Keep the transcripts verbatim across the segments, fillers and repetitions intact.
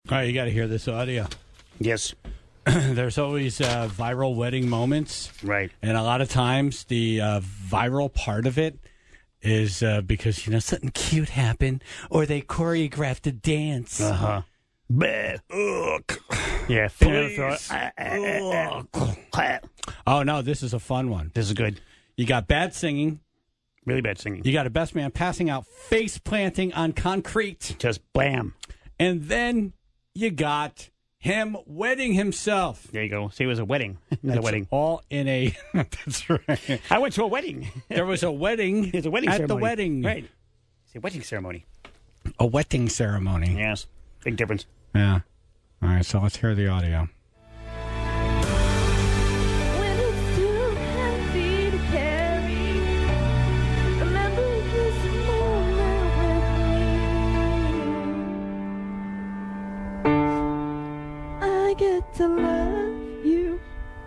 All right, you got to hear this audio. Yes. There's always uh, viral wedding moments. Right. And a lot of times the uh, viral part of it is uh, because, you know, something cute happened or they choreographed a dance. Uh-huh. Ugh. Yeah, Please. Oh, no, this is a fun one. This is good. You got bad singing. Really bad singing. You got a best man passing out, face planting on concrete. Just blam. And then you got him wedding himself. There you go. See, it was a wedding. Not It's a wedding. all in a... That's right. I went to a wedding. There was a wedding. There's a wedding at ceremony. the wedding. Right. It's a wedding ceremony. A wedding ceremony. Yes. Big difference. Yeah. All right, so let's hear the audio. When it's too heavy to carry, remember this moment with me. I get to love you.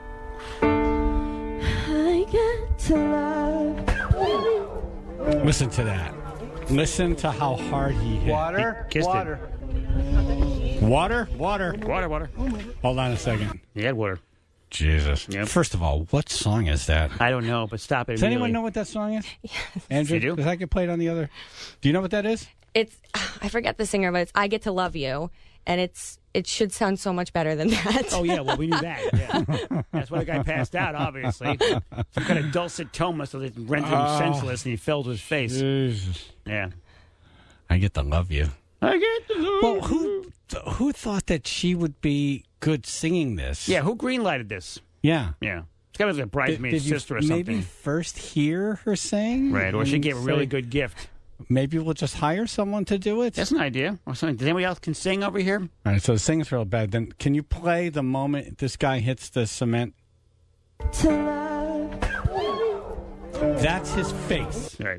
I get to love you. Listen to that. Listen to how hard he hit. Water, He kissed it. water. Water? Water. Water, water. Hold on a second. He had water. Jesus. Yep. First of all, what song is that? I don't know, but stop it. Does anyone immediately. know what that song is? Andrew, You do? because I could play it on the other. Do you know what that is? It's I forget the singer, but it's "I Get to Love You," and it's it should sound so much better than that. Oh, yeah, well, we knew that. Yeah. That's why the guy passed out, obviously. Some kind of dulcet tone must have rendered him Oh. senseless, and he fell to his face. Jesus. Yeah. I get to love you. I get to love Well, you. who who thought that she would be good singing this? Yeah, who greenlighted this? Yeah. Yeah. It's got to be a Did, bridesmaid did you sister or something. maybe first hear her sing? Right, or she and gave a really say, good gift. Maybe we'll just hire someone to do it? That's an idea. Or something. Does anybody else can sing over here? All right, so the singing's real bad. Then can you play the moment this guy hits the cement? To love. That's his face. Right.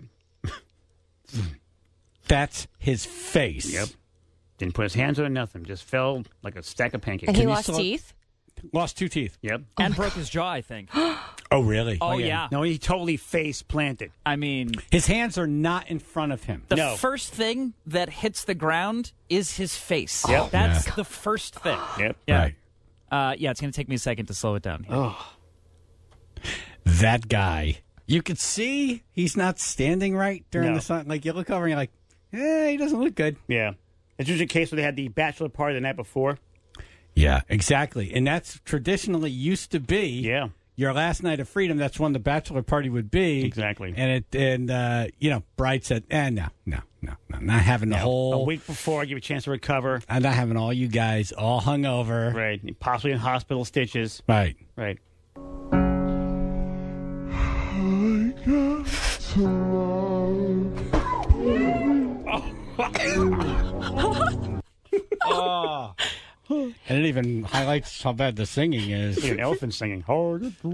That's his face. Yep. Didn't put his hands on it, nothing. Just fell like a stack of pancakes. And he Can you lost still- teeth. Lost two teeth. Yep. and broke his jaw, I think. Oh, really? Oh, yeah. No, he totally face planted. I mean, His hands are not in front of him. the No. first thing that hits the ground is his face. Yep. That's Yeah. the first thing. Yep. Yeah. Right. Uh, yeah, it's going to take me a second to slow it down. here. Oh. That guy. You could see he's not standing right during No. the sun. Like, you look over and you're like, eh, he doesn't look good. Yeah. It's usually a case where they had the bachelor party the night before. Yeah, exactly. And that's traditionally used to be Yeah. your last night of freedom. That's when the bachelor party would be. Exactly. And, it and uh, you know, bride said, eh, no, no, no, no. Not having the A whole, week before, give you a chance to recover. I'm not having all you guys all hung over. Right. Possibly in hospital stitches. Right. Right. Oh. And it even highlights how bad the singing is. Like an elephant singing. Hard to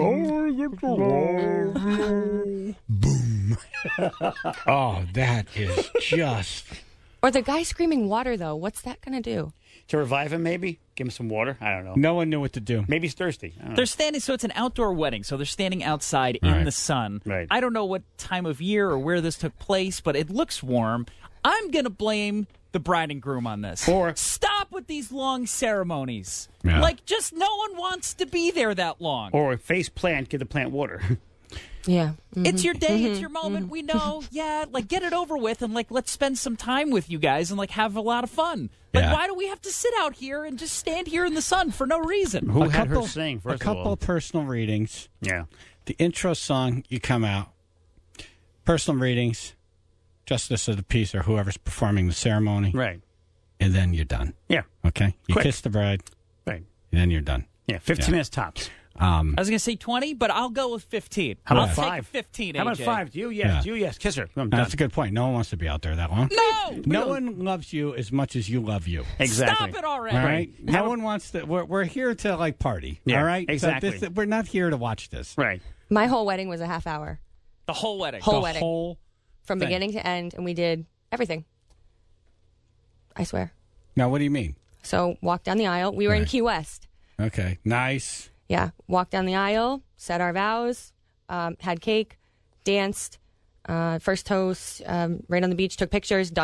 love. Boom. Oh, that is just. Or the guy screaming water, though. What's that going to do? To revive him, maybe? Give him some water? I don't know. No one knew what to do. Maybe he's thirsty. I don't know. They're standing, so it's an outdoor wedding, so they're standing outside in Right. the sun. Right. I don't know what time of year or where this took place, but it looks warm. I'm going to blame the bride and groom on this. Or- Stop with these long ceremonies. Yeah. Like, just no one wants to be there that long. Or face plant, give the plant water. Yeah. It's your day. It's your moment. We know. Yeah, like get it over with, and like let's spend some time with you guys, and like have a lot of fun. Like, Yeah. why do we have to sit out here and just stand here in the sun for no reason? Who A had couple- her sing, first A couple of all? personal readings. Yeah. The intro song, you come out. Personal readings, justice of the peace or whoever's performing the ceremony, Right. and then you're done. Yeah. Okay? You Quick. kiss the bride, Right. and then you're done. Yeah. fifteen Yeah. minutes tops. Um, I was gonna say twenty, but I'll go with fifteen. How about I'll five? Take fifteen. How about A J. five? You, yes. Yeah. You, yes. Kiss her. I'm done. that's a good point. No one wants to be out there that long. No, No one loves you as much as you love you. Exactly. stop it already. All right? How- No one wants to. We're, we're here to, like, party. Yeah, all right? So exactly. this- we're not here to watch this. Right. My whole wedding was a half hour The whole wedding. Whole the wedding. whole. from Thing. beginning to end, and we did everything. I swear. Now, what do you mean? So walked down the aisle. We were in Right. Key West. Okay. Nice. Yeah, walked down the aisle, said our vows, um, had cake, danced, uh, first toast, um, right on the beach, took pictures, done.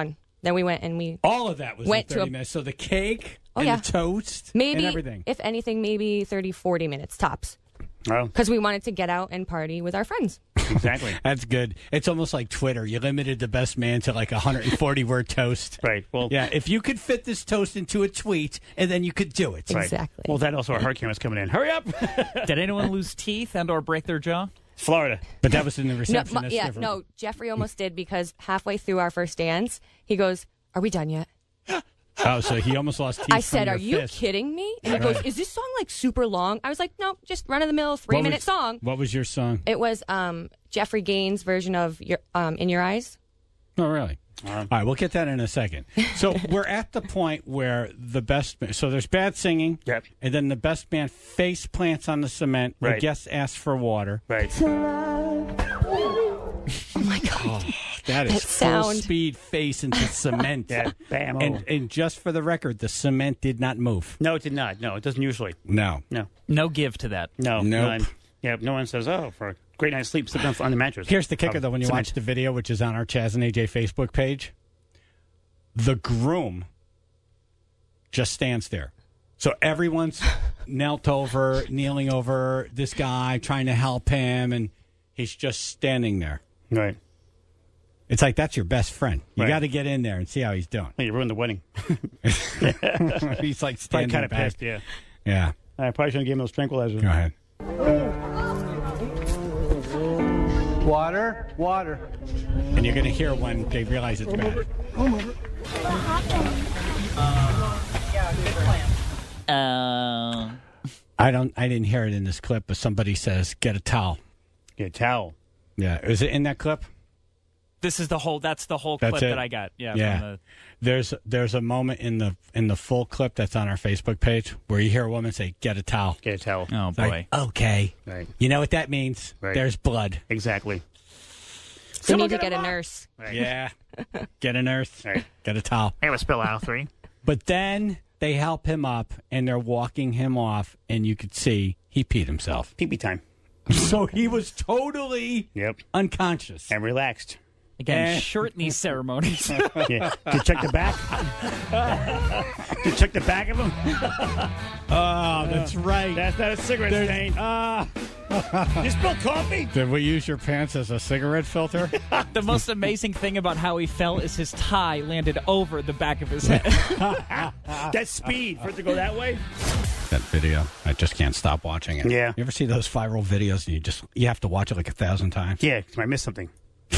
Then we went and we All of that was Went in to thirty a- minutes. So the cake Oh, and yeah. the toast maybe, and everything. if anything, maybe thirty, forty minutes tops. Oh, Because we wanted to get out and party with our friends. exactly. That's good. It's almost like Twitter. You limited the best man to like a one hundred forty word toast. Right. Well, Yeah, if you could fit this toast into a tweet, and then you could do it. right. Exactly. Well, that also a hurricane was coming in. Hurry up! Did anyone lose teeth and or break their jaw? Florida. But that was in the No, reception. my- That's yeah, different. no, Jeffrey almost did because halfway through our first dance, he goes, "Are we done yet?" Oh, so he almost lost teeth. I from said, your "Are you fist. kidding me?" And he goes, "Is this song like super long?" I was like, "No, just run of the mill, three What minute was- song." What was your song? It was um, Jeffrey Gaines' version of your, um, "In Your Eyes." Oh, really? All right, we'll get that in a second. So we're at the point where the best. So there's bad singing. Yep. And then the best man face plants on the cement. The Right. guest asks for water. Right. to love. Oh my god! That is That full sound. speed face into cement. Yeah. Bam. And, and just for the record, the cement did not move. No, it did not. No, it doesn't usually. No. No. No give to that. No. Nope. None. Yeah. No one says, "Oh, for a great night's sleep, sleep on the mattress." Here's the kicker, Of though, when you cement. watch the video, which is on our Chaz and A J Facebook page, the groom just stands there. So everyone's knelt over, kneeling over this guy, trying to help him, and he's just standing there. Right. It's like, that's your best friend. You Right. got to get in there and see how he's doing. Well, you ruined the wedding. He's like Probably standing kind of back. pissed. Yeah. Yeah, I probably shouldn't give him those tranquilizers. go ahead. Water, water. And you're going to hear when they realize it's bad. Uh, I don't. I didn't hear it in this clip, but somebody says, get a towel. Get a towel. Yeah. Is it in that clip? this is the whole. That's the whole That's clip it? that I got. Yeah. Yeah. From the, There's there's a moment in the in the full clip that's on our Facebook page where you hear a woman say, "Get a towel." Get a towel. oh It's boy. like, okay, Right. you know what that means? Right. There's blood. Exactly. We Someone need to get get a a mop. nurse. Right. Yeah, get a nurse. Right. Get a towel. I have a spill aisle three. But then they help him up and they're walking him off, and you could see he peed himself. Pee pee time. So he was totally Yep. unconscious. And relaxed. Again, Eh. shorten these ceremonies. Yeah. Did you check the back? Did you check the back of him? Oh, that's right. That's not a cigarette stain. Ah. You spilled coffee? Did we use your pants as a cigarette filter? The most amazing thing about how he fell is his tie landed over the back of his head. That's speed for it to go that way? That video, I just can't stop watching it. Yeah. You ever see those viral videos and you just you have to watch it like a thousand times? Yeah, 'cause I missed something.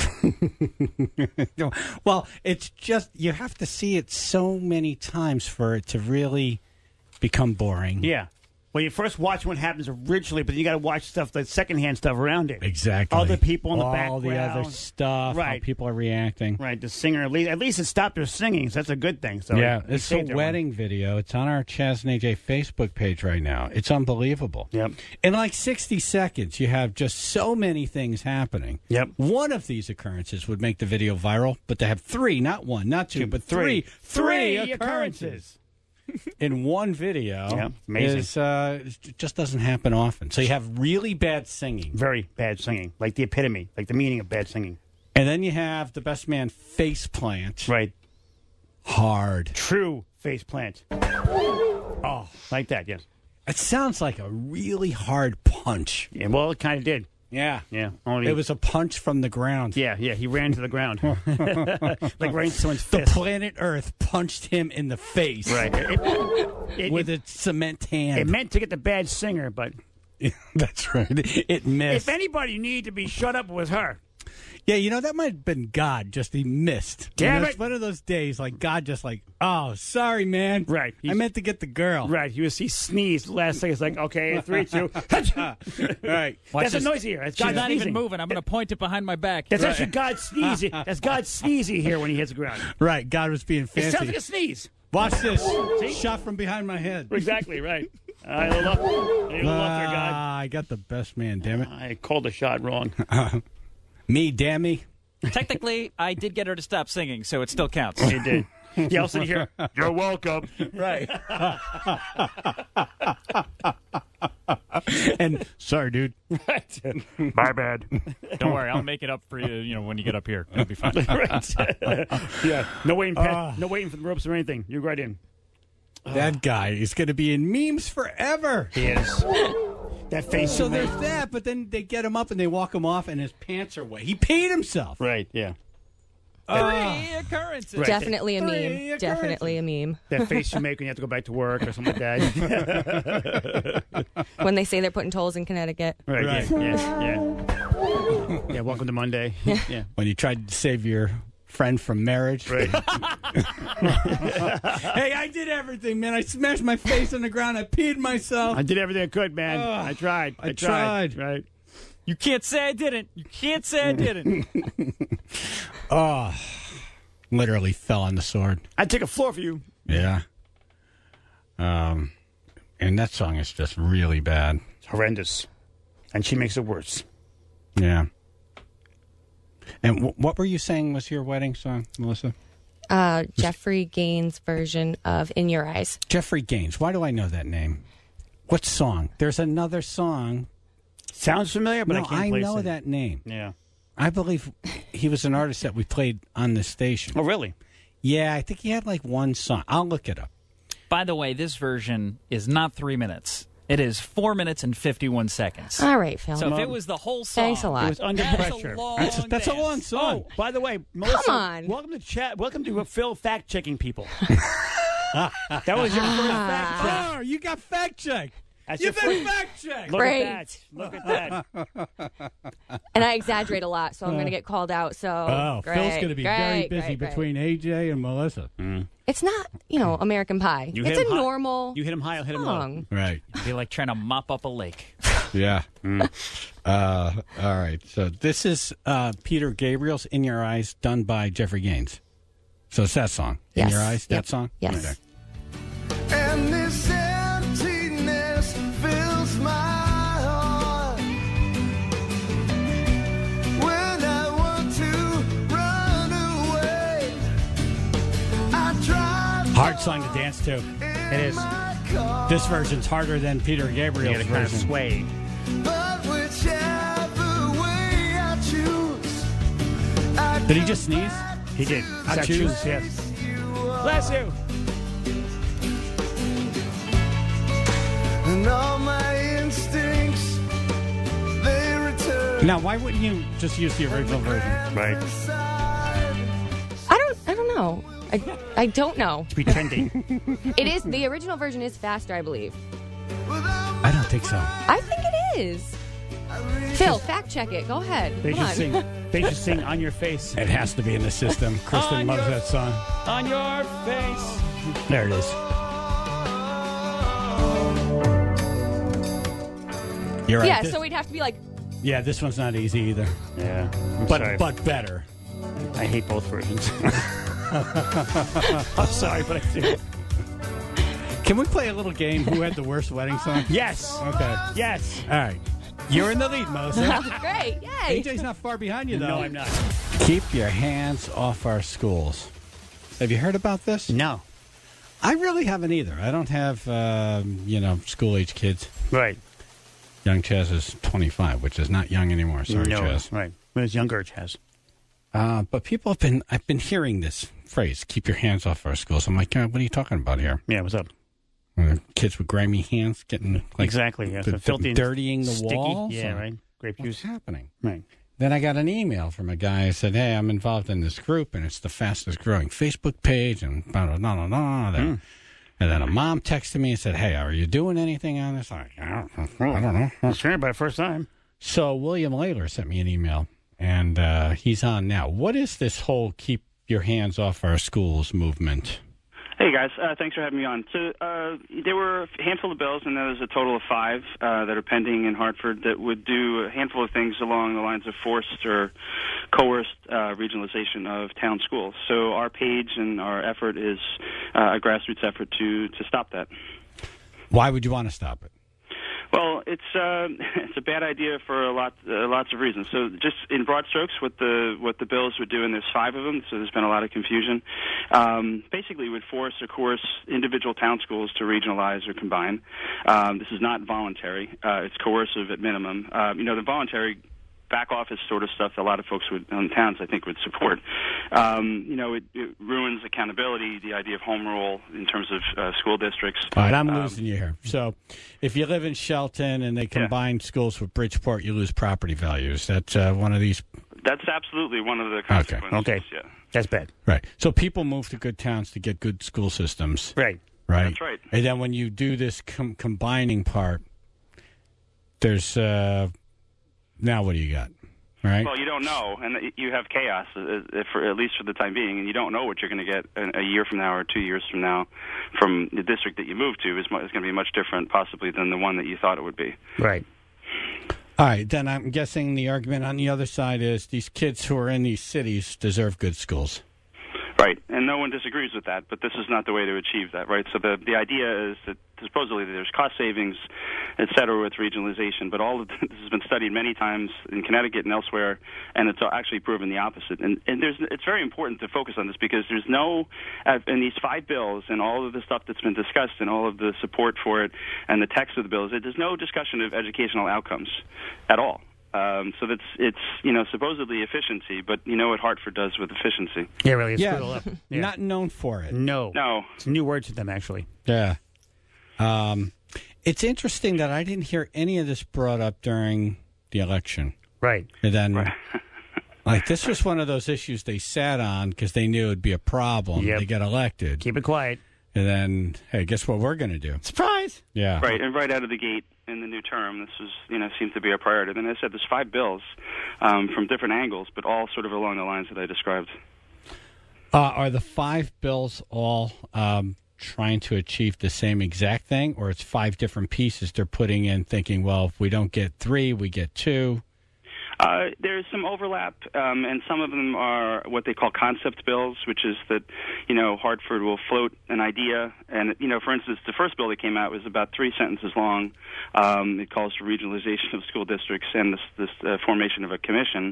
Well, it's just you have to see it so many times for it to really become boring. Yeah. When you first watch what happens originally, but you got to watch stuff, the secondhand stuff around it. Exactly. Other people in the All background. the other stuff, how Right. people are reacting. Right, the singer, at least, at least it stopped her singing, so that's a good thing. So Yeah, he it's a saved her one. wedding video. It's on our Chaz and A J Facebook page right now. It's unbelievable. Yep. In like sixty seconds, you have just so many things happening. Yep. One of these occurrences would make the video viral, but to have three, not one, not two, but three, Three three occurrences. occurrences in one video Yeah, amazing. is uh, it just doesn't happen often. So you have really bad singing, Very bad singing, like the epitome, like the meaning of bad singing. and then you have the best man face plant. Right. Hard. True face plant. Oh, like that, yes. It sounds like a really hard punch. Yeah, well, it kind of did. Yeah. Yeah. Only, It was a punch from the ground. Yeah, yeah, he ran to the ground. like right into someone's The fist. planet Earth punched him in the face Right. It, it, with it, its cement it hand. meant to get the bad singer, but That's right. It missed. if anybody needed to be shut up, it was her. Yeah, you know, that might have been God, just he missed. You Damn know, it. It's one of those days, like, God just like, oh, sorry, man. Right. I meant to get the girl. Right. He was he sneezed last second. It's like, okay, three, two. Right. That's a this. noisy here. That's She's God not sneezing. even moving. I'm going to point it behind my back. That's actually God sneezy. That's God sneezy here when he hits the ground. Right. God was being It fancy. sounds like a sneeze. Watch this. Shot from behind my head. Exactly right. I love, I love there, God. Ah, I got the best man, damn it. I called the shot wrong. Me, damn me. Technically, I did get her to stop singing, so it still counts. You did. Yeah, I'll sit here. You're welcome. Right. And sorry, dude. My bad. Don't worry, I'll make it up for you. You know, when you get up here, it'll be fine. Right. Yeah. No waiting. Pet, Uh. no waiting for the ropes or anything. You go right in. That guy is going to be in memes forever. He is. That face. So you there's made. that, but then they get him up and they walk him off, and his pants are wet. He paid himself. Right. Yeah. Three occurrences. Right. Definitely a Three meme. occurrences. Definitely a meme. That face you make when you have to go back to work or something like that. When they say they're putting tolls in Connecticut. Right. Right. Yeah. Yeah. Yeah. Yeah. Welcome to Monday. Yeah. When you tried to save your friend from marriage. Right. Hey, I did everything, man. I smashed my face on the ground. I peed myself. I did everything I could, man. Ugh. I tried. I, I tried. Right. You can't say I didn't. You can't say I didn't. Oh, literally fell on the sword. I'd take a floor for you. Yeah. Um, and that song is just really bad. It's horrendous. And she makes it worse. Yeah. And w- what were you saying was your wedding song, Melissa? Uh, Jeffrey Gaines' version of In Your Eyes. Jeffrey Gaines. Why do I know that name? What song? There's another song. Sounds familiar, but no, I can't I place know it. that name. Yeah. I believe he was an artist that we played on this station. Oh, really? Yeah, I think he had like one song. I'll look it up. By the way, this version is not three minutes. It is four minutes and fifty-one seconds. All right, Phil. So if it was the whole song, Thanks a lot. It was under that's pressure. a long That's, that's a dance. long song. Oh, by the way, Melissa, on. welcome to chat. Welcome to Phil fact checking people. That was your first fact check. Oh, you got fact checked. That's You've your been first- fact checked. Look Great. at that. Look at that. And I exaggerate a lot, so I'm going to get called out. So Oh, great, Phil's going to be very great, busy great, great. between A J and Melissa. It's not, you know, American Pie. You it's hit a him high- normal You hit him high, I'll hit him low. song. Right. It'd be like trying to mop up a lake. Yeah. Uh, all right. So this is uh, Peter Gabriel's In Your Eyes, done by Jeffrey Gaines. So it's that song. In Yes. Your Eyes, that Yep. song? Yes. Okay. And this emptiness fills my heart when I want to run away. I drive Hard song to dance to. It is. my car, This version's harder than Peter You Gabriel's got to kind of version. sway. but whichever way I choose, I Did he just sneeze? He did. I choose. Yes. Bless you. and all my instincts they return. Now, why wouldn't you just use the original version? Right. I don't I don't know. I, I don't know. Be trending. It is the original version is faster, I believe. I don't think so. I think it is. Phil, fact check it. Go ahead. They Come should on. sing. They should sing on your face. It has to be in the system. Kristen On loves your- that song. On your face. There it is. You're right. Yeah, This- so we'd have to be like, yeah, this one's not easy either, Yeah. I'm but sorry. but better. I hate both versions. I'm sorry, but I do. Can we play a little game? Who had the worst wedding song? Yes. Okay. Yes. All right. You're in the lead, Melissa. great, yay. A J's not far behind you, though. No, I'm not. Keep your hands off our schools. Have you heard about this? No. I really haven't either. I don't have, um, you know, school-age kids. Right. Young Chaz is twenty-five, which is not young anymore. Sorry, no. Chaz. Right. When it's younger, Chaz. Uh, but people have been, I've been hearing this phrase, keep your hands off our schools. I'm like, God, what are you talking about here? Yeah, what's up? Uh, kids with grimy hands getting, like, Exactly. Yeah. the- So filthy and dirtying the sticky. walls? Yeah, Or- right. Grape What's juice. happening? Right. Then I got an email from a guy who said, hey, I'm involved in this group, and it's the fastest growing Facebook page, and blah, blah, blah, blah, blah. Then, And then a mom texted me and said, hey, are you doing anything on this? I'm like, I don't, I don't know. That's right. By the first time. So William Layler sent me an email, and uh, he's on now. What is this whole keep your hands off our schools movement? Hey guys, uh, thanks for having me on. So uh, there were a handful of bills, and there was a total of five uh, that are pending in Hartford that would do a handful of things along the lines of forced or coerced uh, regionalization of town schools. So our page and our effort is uh, a grassroots effort to to stop that. Why would you want to stop it? Well, it's uh, it's a bad idea for a lot uh, lots of reasons. So, just in broad strokes, what the what the bills would do, and there's five of them, so there's been a lot of confusion. Um, basically, would force, of course, individual town schools to regionalize or combine. Um, this is not voluntary; uh, it's coercive at minimum. Uh, you know, the voluntary back office sort of stuff a lot of folks would, in towns, I think, would support. Um, you know, it, it ruins accountability, the idea of home rule in terms of uh, school districts. All right, I'm Um, losing you here. So if you live in Shelton and they combine schools with Bridgeport, you lose property values. That's uh, one of these. That's absolutely one of the consequences. Okay. Yeah. That's bad. Right. So people move to good towns to get good school systems. Right. Right. That's right. And then when you do this com- combining part, there's uh, now what do you got? Right. Well, you don't know, and you have chaos, uh, for, at least for the time being, and you don't know what you're going to get a, a year from now or two years from now from the district that you move to is, mu- is going to be much different, possibly, than the one that you thought it would be. Right. All right. Then I'm guessing the argument on the other side is these kids who are in these cities deserve good schools. Right, and no one disagrees with that, but this is not the way to achieve that, right? So the the idea is that supposedly there's cost savings, et cetera, with regionalization, but all of this has been studied many times in Connecticut and elsewhere, and it's actually proven the opposite. And, and there's, it's very important to focus on this because there's no, uh, in these five bills and all of the stuff that's been discussed and all of the support for it and the text of the bills, there's no discussion of educational outcomes at all. Um, so that's it's you know supposedly efficiency, but you know what Hartford does with efficiency. Yeah, really. It's Yeah. screwed all up. Yeah. Not known for it. No. No. It's a new word to them, actually. Yeah. Um, it's interesting that I didn't hear any of this brought up during the election. Right. And then, like, this was one of those issues they sat on because they knew it would be a problem. Yep. They get elected. Keep it quiet. And then, hey, guess what we're going to do? Surprise. Yeah. Right, and right out of the gate in the new term, this was, you know, seems to be a priority. Then as I said, there's five bills um, from different angles, but all sort of along the lines that I described. Uh, are the five bills all um, trying to achieve the same exact thing, or it's five different pieces they're putting in thinking, well, if we don't get three, we get two? Uh, there's some overlap, um, and some of them are what they call concept bills, which is that, you know, Hartford will float an idea. And, you know, for instance, the first bill that came out was about three sentences long. Um, it calls for regionalization of school districts and this, this uh, formation of a commission.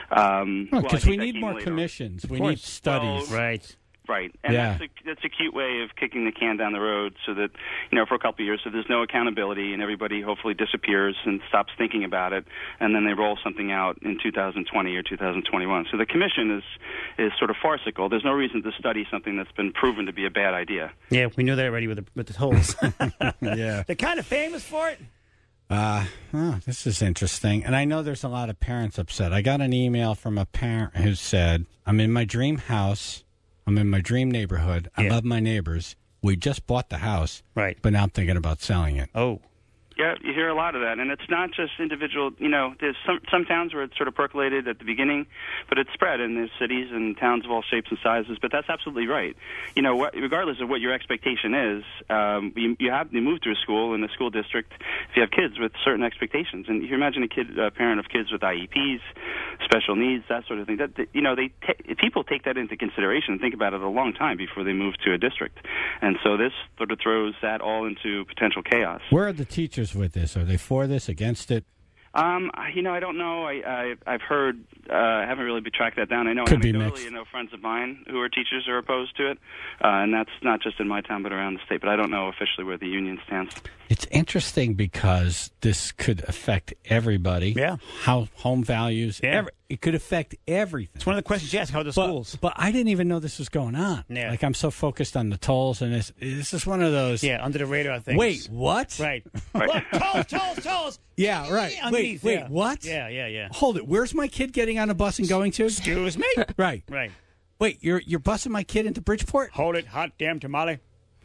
Um, well, I Because think we that need came more later. commissions. We course. need studies. Well, Right. Right, and Yeah. that's a that's a cute way of kicking the can down the road, so that you know for a couple of years, so there's no accountability, and everybody hopefully disappears and stops thinking about it, and then they roll something out in two thousand twenty or two thousand twenty-one. So the commission is is sort of farcical. There's no reason to study something that's been proven to be a bad idea. Yeah, we knew that already with the, with the tolls. Yeah. They're kind of famous for it. Uh, oh, this is interesting. And I know there's a lot of parents upset. I got an email from a parent who said, I'm in my dream house. I'm in my dream neighborhood. I Yeah. love my neighbors. We just bought the house. Right. But now I'm thinking about selling it. Oh. Yeah, you hear a lot of that, and it's not just individual. You know, there's some some towns where it's sort of percolated at the beginning, but it's spread, and there's cities and towns of all shapes and sizes. But that's absolutely right. You know, what, regardless of what your expectation is, um, you, you have you move to a school in a school district if you have kids with certain expectations, and if you imagine a kid, a parent of kids with I E Ps, special needs, that sort of thing. That, that you know, they t- people take that into consideration and think about it a long time before they move to a district, and so this sort of throws that all into potential chaos. Where are the teachers with this? Are they for this, against it? Um, you know, I don't know. I, I I've heard. Uh, I haven't really tracked that down. I know Could be anecdotally, mixed. you know, friends of mine who are teachers are opposed to it, uh, and that's not just in my town, but around the state. But I don't know officially where the union stands. It's interesting because this could affect everybody. Yeah. How home values. Yeah. Every, it could affect everything. It's one of the questions you ask, how are the But, schools? but I didn't even know this was going on. Yeah. Like, I'm so focused on the tolls, and this, this is one of those. Yeah, under the radar things. Wait, what? Right. Look, tolls, tolls, tolls. Yeah, right. Wait, Underneath, wait, yeah. what? Yeah, yeah, yeah. Hold it. Where's my kid getting on a bus and going to? Excuse me? Right. Right. Wait, you're you're busing my kid into Bridgeport? Hold it, hot damn tamale.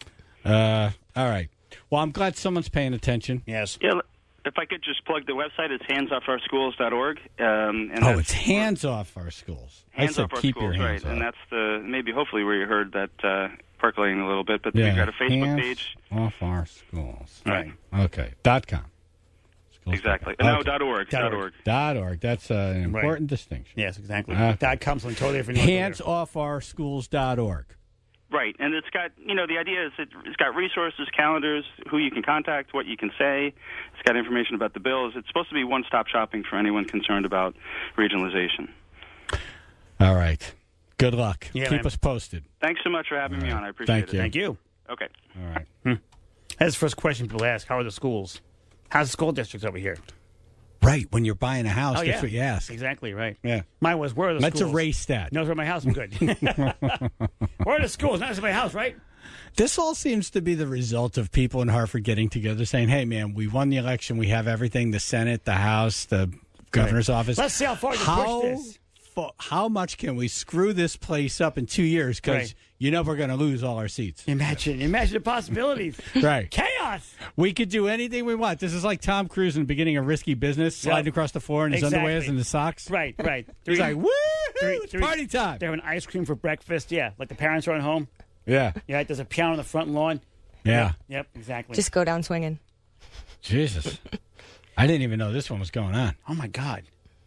Uh, all right. Well, I'm glad someone's paying attention. Yes. Yeah. If I could just plug the website, it's hands off our schools dot org. Um, and Oh, that's- it's hands off our schools. I Hands said off our keep schools, your right? hands off. And that's the maybe hopefully where you heard that uh, percolating a little bit. But yeah, we've got a Facebook hands page. off our schools. Right. Okay. Dot com. Schools Exactly. dot com. No, Okay. dot org. Dot Dot org. org. Dot org. That's uh, an important distinction. Yes, exactly. Okay. That comes from totally different. Hands off our schools dot org. Right, and it's got, you know, the idea is it, it's got resources, calendars, who you can contact, what you can say. It's got information about the bills. It's supposed to be one-stop shopping for anyone concerned about regionalization. All right. Good luck. Yeah, Keep man. us posted. Thanks so much for having me on. I appreciate Thank it. you. Thank you. Okay. All right. That's the first question people ask. How are the schools? How's the school districts over here? Right. When you're buying a house, Oh, that's yeah. what you ask. Exactly, right. Yeah. Mine was, where are the Let's schools? erase that. Knows where my house is good. Where are the schools? Not just my house, right? This all seems to be the result of people in Hartford getting together saying, hey, man, we won the election. We have everything, the Senate, the House, the governor's office. Let's see how far we can how, push this. fu- how much can we screw this place up in two years? Because Right. you know we're going to lose all our seats. Imagine, imagine the possibilities. Right. Chaos. We could do anything we want. This is like Tom Cruise in the beginning of Risky Business, sliding Yep. across the floor in his Exactly. underwears and his socks. Right, right. He's Three- like, woo! three- It's three- party time. They're having ice cream for breakfast. Yeah, like the parents are at home. Yeah. Yeah, there's a piano on the front lawn. Yeah. Yep, exactly. Just go down swinging. Jesus. I didn't even know this one was going on. oh my God.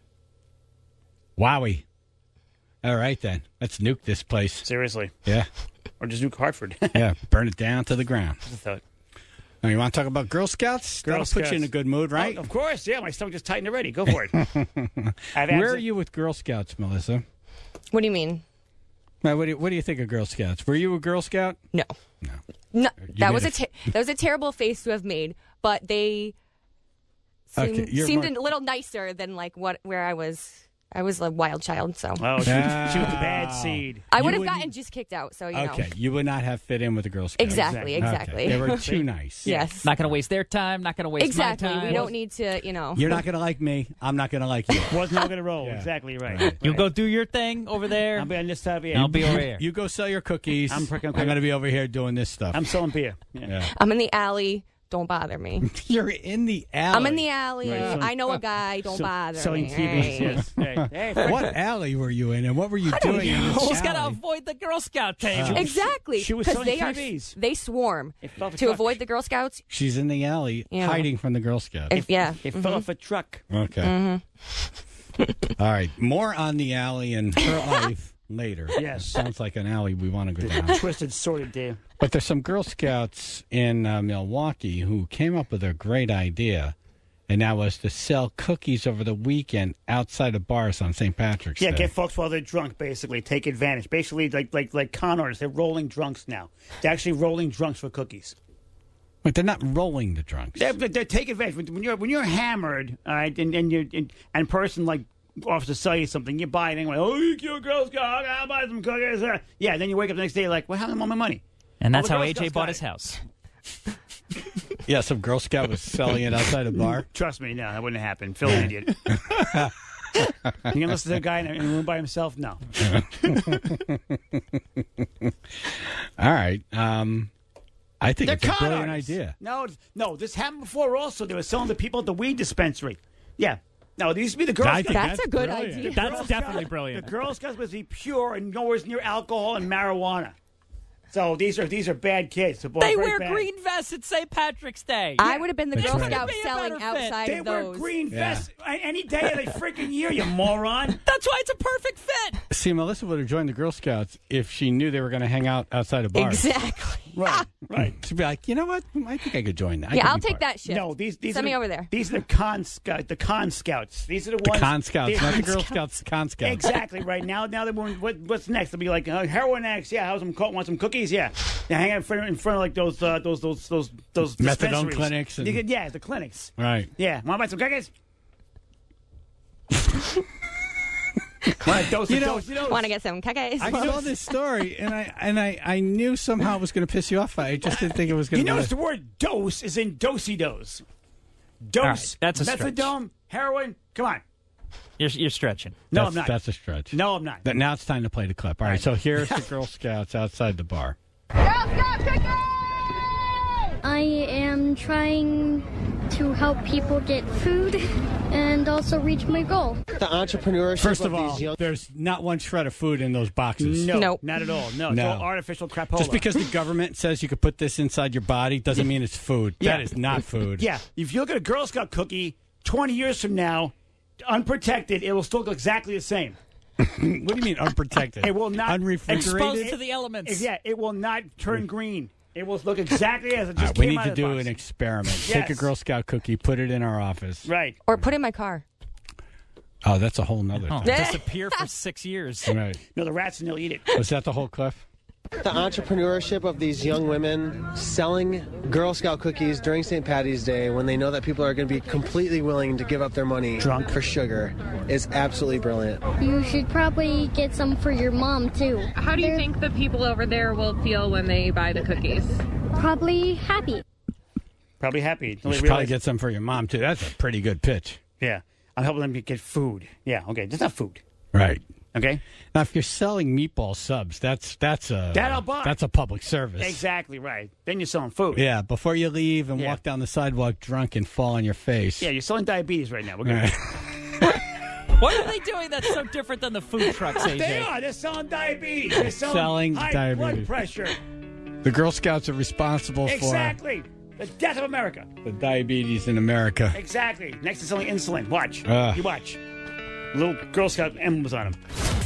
Wowie. All right, then. Let's nuke this place. Seriously. Yeah. Or just nuke Hartford. Yeah. Burn it down to the ground. Just a thought. Now, you want to talk about Girl Scouts? Girl That'll put you in a Scouts. good mood, right? Oh, of course, yeah. My stomach just tightened already. Go for it. I've Where abs- are you with Girl Scouts, Melissa? What do you mean? Now, what do you, what do you think of Girl Scouts? Were you a Girl Scout? No. No. No, that made was a a ter- that was a terrible face to have made, but they seemed, Okay, you're seemed more- a little nicer than like what where I was. I was a wild child, so Oh, she, Ah. she was the bad seed. I you would have wouldn't- gotten just kicked out. So you Okay. know, You would not have fit in with the Girl Scouts. exactly, Exactly. exactly. Okay. They were too nice. Yes, Not going to waste their time. Not going to waste exactly. my time. We don't need to, you know. You're not going to like me. I'm not going to like you. Was not going to roll. Yeah. Exactly right. Right. You go do your thing over there. I'll be on this side of here. I'll be over here. You go sell your cookies. I'm I'm, freaking- going to be over here doing this stuff. I'm selling beer. Yeah. yeah. I'm in the alley. Don't bother me. You're in the alley. I'm in the alley. Right. I know a guy. Don't So- bother selling me. T Vs. Yes. Hey, hey, What alley were you in, and what were you doing in this She's got to alley? avoid the Girl Scout table. Exactly, She was because selling they are T Vs. they swarm It fell off a to truck. avoid the Girl Scouts. She's in the alley, Yeah. hiding from the Girl Scouts. If, yeah, It fell off a truck. Okay. Mm-hmm. All right. More on the alley and her life later. Yes. Sounds like an alley we want to go down. Twisted, sorted deal. But there's some Girl Scouts in uh, Milwaukee who came up with a great idea, and that was to sell cookies over the weekend outside of bars on Saint Patrick's Yeah, Day. get folks while they're drunk, basically. Take advantage. Basically, like like like con artists, they're rolling drunks now. They're actually rolling drunks for cookies. But they're not rolling the drunks. They're, they're take advantage. When- When you're when you're hammered, all right, and and you and, and person like offers to sell you something, you buy it anyway. Oh, you cute Girl Scout, I'll buy some cookies. Uh, Yeah, then you wake up the next day like, what happened to all my money? And that's All how the A Girl J Scouts bought got his it. house. Yeah, some Girl Scout was selling it outside a bar. Trust me, no, that wouldn't happen. Phil's an idiot. You gonna listen to a guy in a, in a room by himself? No. All right. Um, I think They're it's a con brilliant artists. idea. No, it's- no, this happened before. Also, they were selling to people at the weed dispensary. Yeah. No, these used to be the Girl I Scouts. think That's a good brilliant. idea. That's Girl definitely Scouts- brilliant. The Girl Scouts was be pure and nowhere near alcohol and marijuana. So these are these are bad kids. They're both They very wear bad. green vests at Saint Patrick's Day. I would have been the That's Girl right. Scout Be a selling better fit. outside They of wear those. green Yeah. vests any day of the freaking year, you moron. That's why it's a perfect fit. See, Melissa would have joined the Girl Scouts if she knew they were going to hang out outside of bars. Exactly. Right, right. She'd be like, you know what? I think I could join that. I Yeah, could I'll be take part. that shit. No, these these Send are me the, over there. These are the con scout, the con scouts. These are the The ones. Con Scouts, the- not the Girl Scouts, the Con Scouts. Exactly right now. Now they're what, what's next? They'll be like uh, heroin addicts. Yeah, have some co- want some cookies? Yeah, they hang out in front, in front of like those uh, those those those those Methadone dispensaries. clinics and- You could- yeah, the clinics. Right. Yeah, want to buy some cookies? Want a dose You of know- dose, you know, Want to get some cookies? I saw this story, and I and I, I knew somehow it was going to piss you off. I just didn't think it was going You to. notice the word dose is in dosey dose. Dose. right, that's a stretch. methadone, heroin. Come on. You're, you're stretching. No, that's, I'm not. That's a stretch. No, I'm not. That now it's time to play the clip. All right, so here's the Girl Scouts outside the bar. I am trying to help people get food and also reach my goal. The entrepreneurship First of of all, these young there's not one shred of food in those boxes. No, Nope. not at all. No, it's No. all artificial crapola. Just because the government says you could put this inside your body doesn't mean it's food. Yeah. That is not food. Yeah, if you look at a Girl Scout cookie twenty years from now, unprotected, it will still look exactly the same. What do you mean unprotected? It will not unrefrigerated. Exposed to the elements. Yeah, it will not turn green. It will look exactly as it All just right, we came need out to of the do box. an experiment. Take a Yes. Girl Scout cookie, put it in our office. Right. Or put in my car. Oh, that's a whole nother Oh, thing. disappear for six years. Right. No, the rats and they'll eat it. Was that the whole cliff? The entrepreneurship of these young women selling Girl Scout cookies during Saint Patty's Day when they know that people are going to be completely willing to give up their money Drunk. for sugar is absolutely brilliant. You should probably get some for your mom, too. How do you They're think the people over there will feel when they buy the cookies? Probably happy. Probably happy. You They should realize- probably get some for your mom, too. That's a pretty good pitch. Yeah. I'm helping them get food. Yeah, okay. That's not food. Right. Okay? Now, if you're selling meatball subs, that's that's a That'll buy. that's a public service. Exactly right. Then you're selling food. Yeah, before you leave and Yeah. walk down the sidewalk drunk and fall on your face. Yeah, you're selling diabetes right now. We're gonna. What are they doing that's so different than the food trucks, A J? They are. They're selling diabetes. They're selling, Selling high diabetes. blood pressure. The Girl Scouts are responsible Exactly. The death of America. for the diabetes in America. Exactly. Next to selling insulin. Watch. Ah. You watch. Little Girl Scout emblems on them.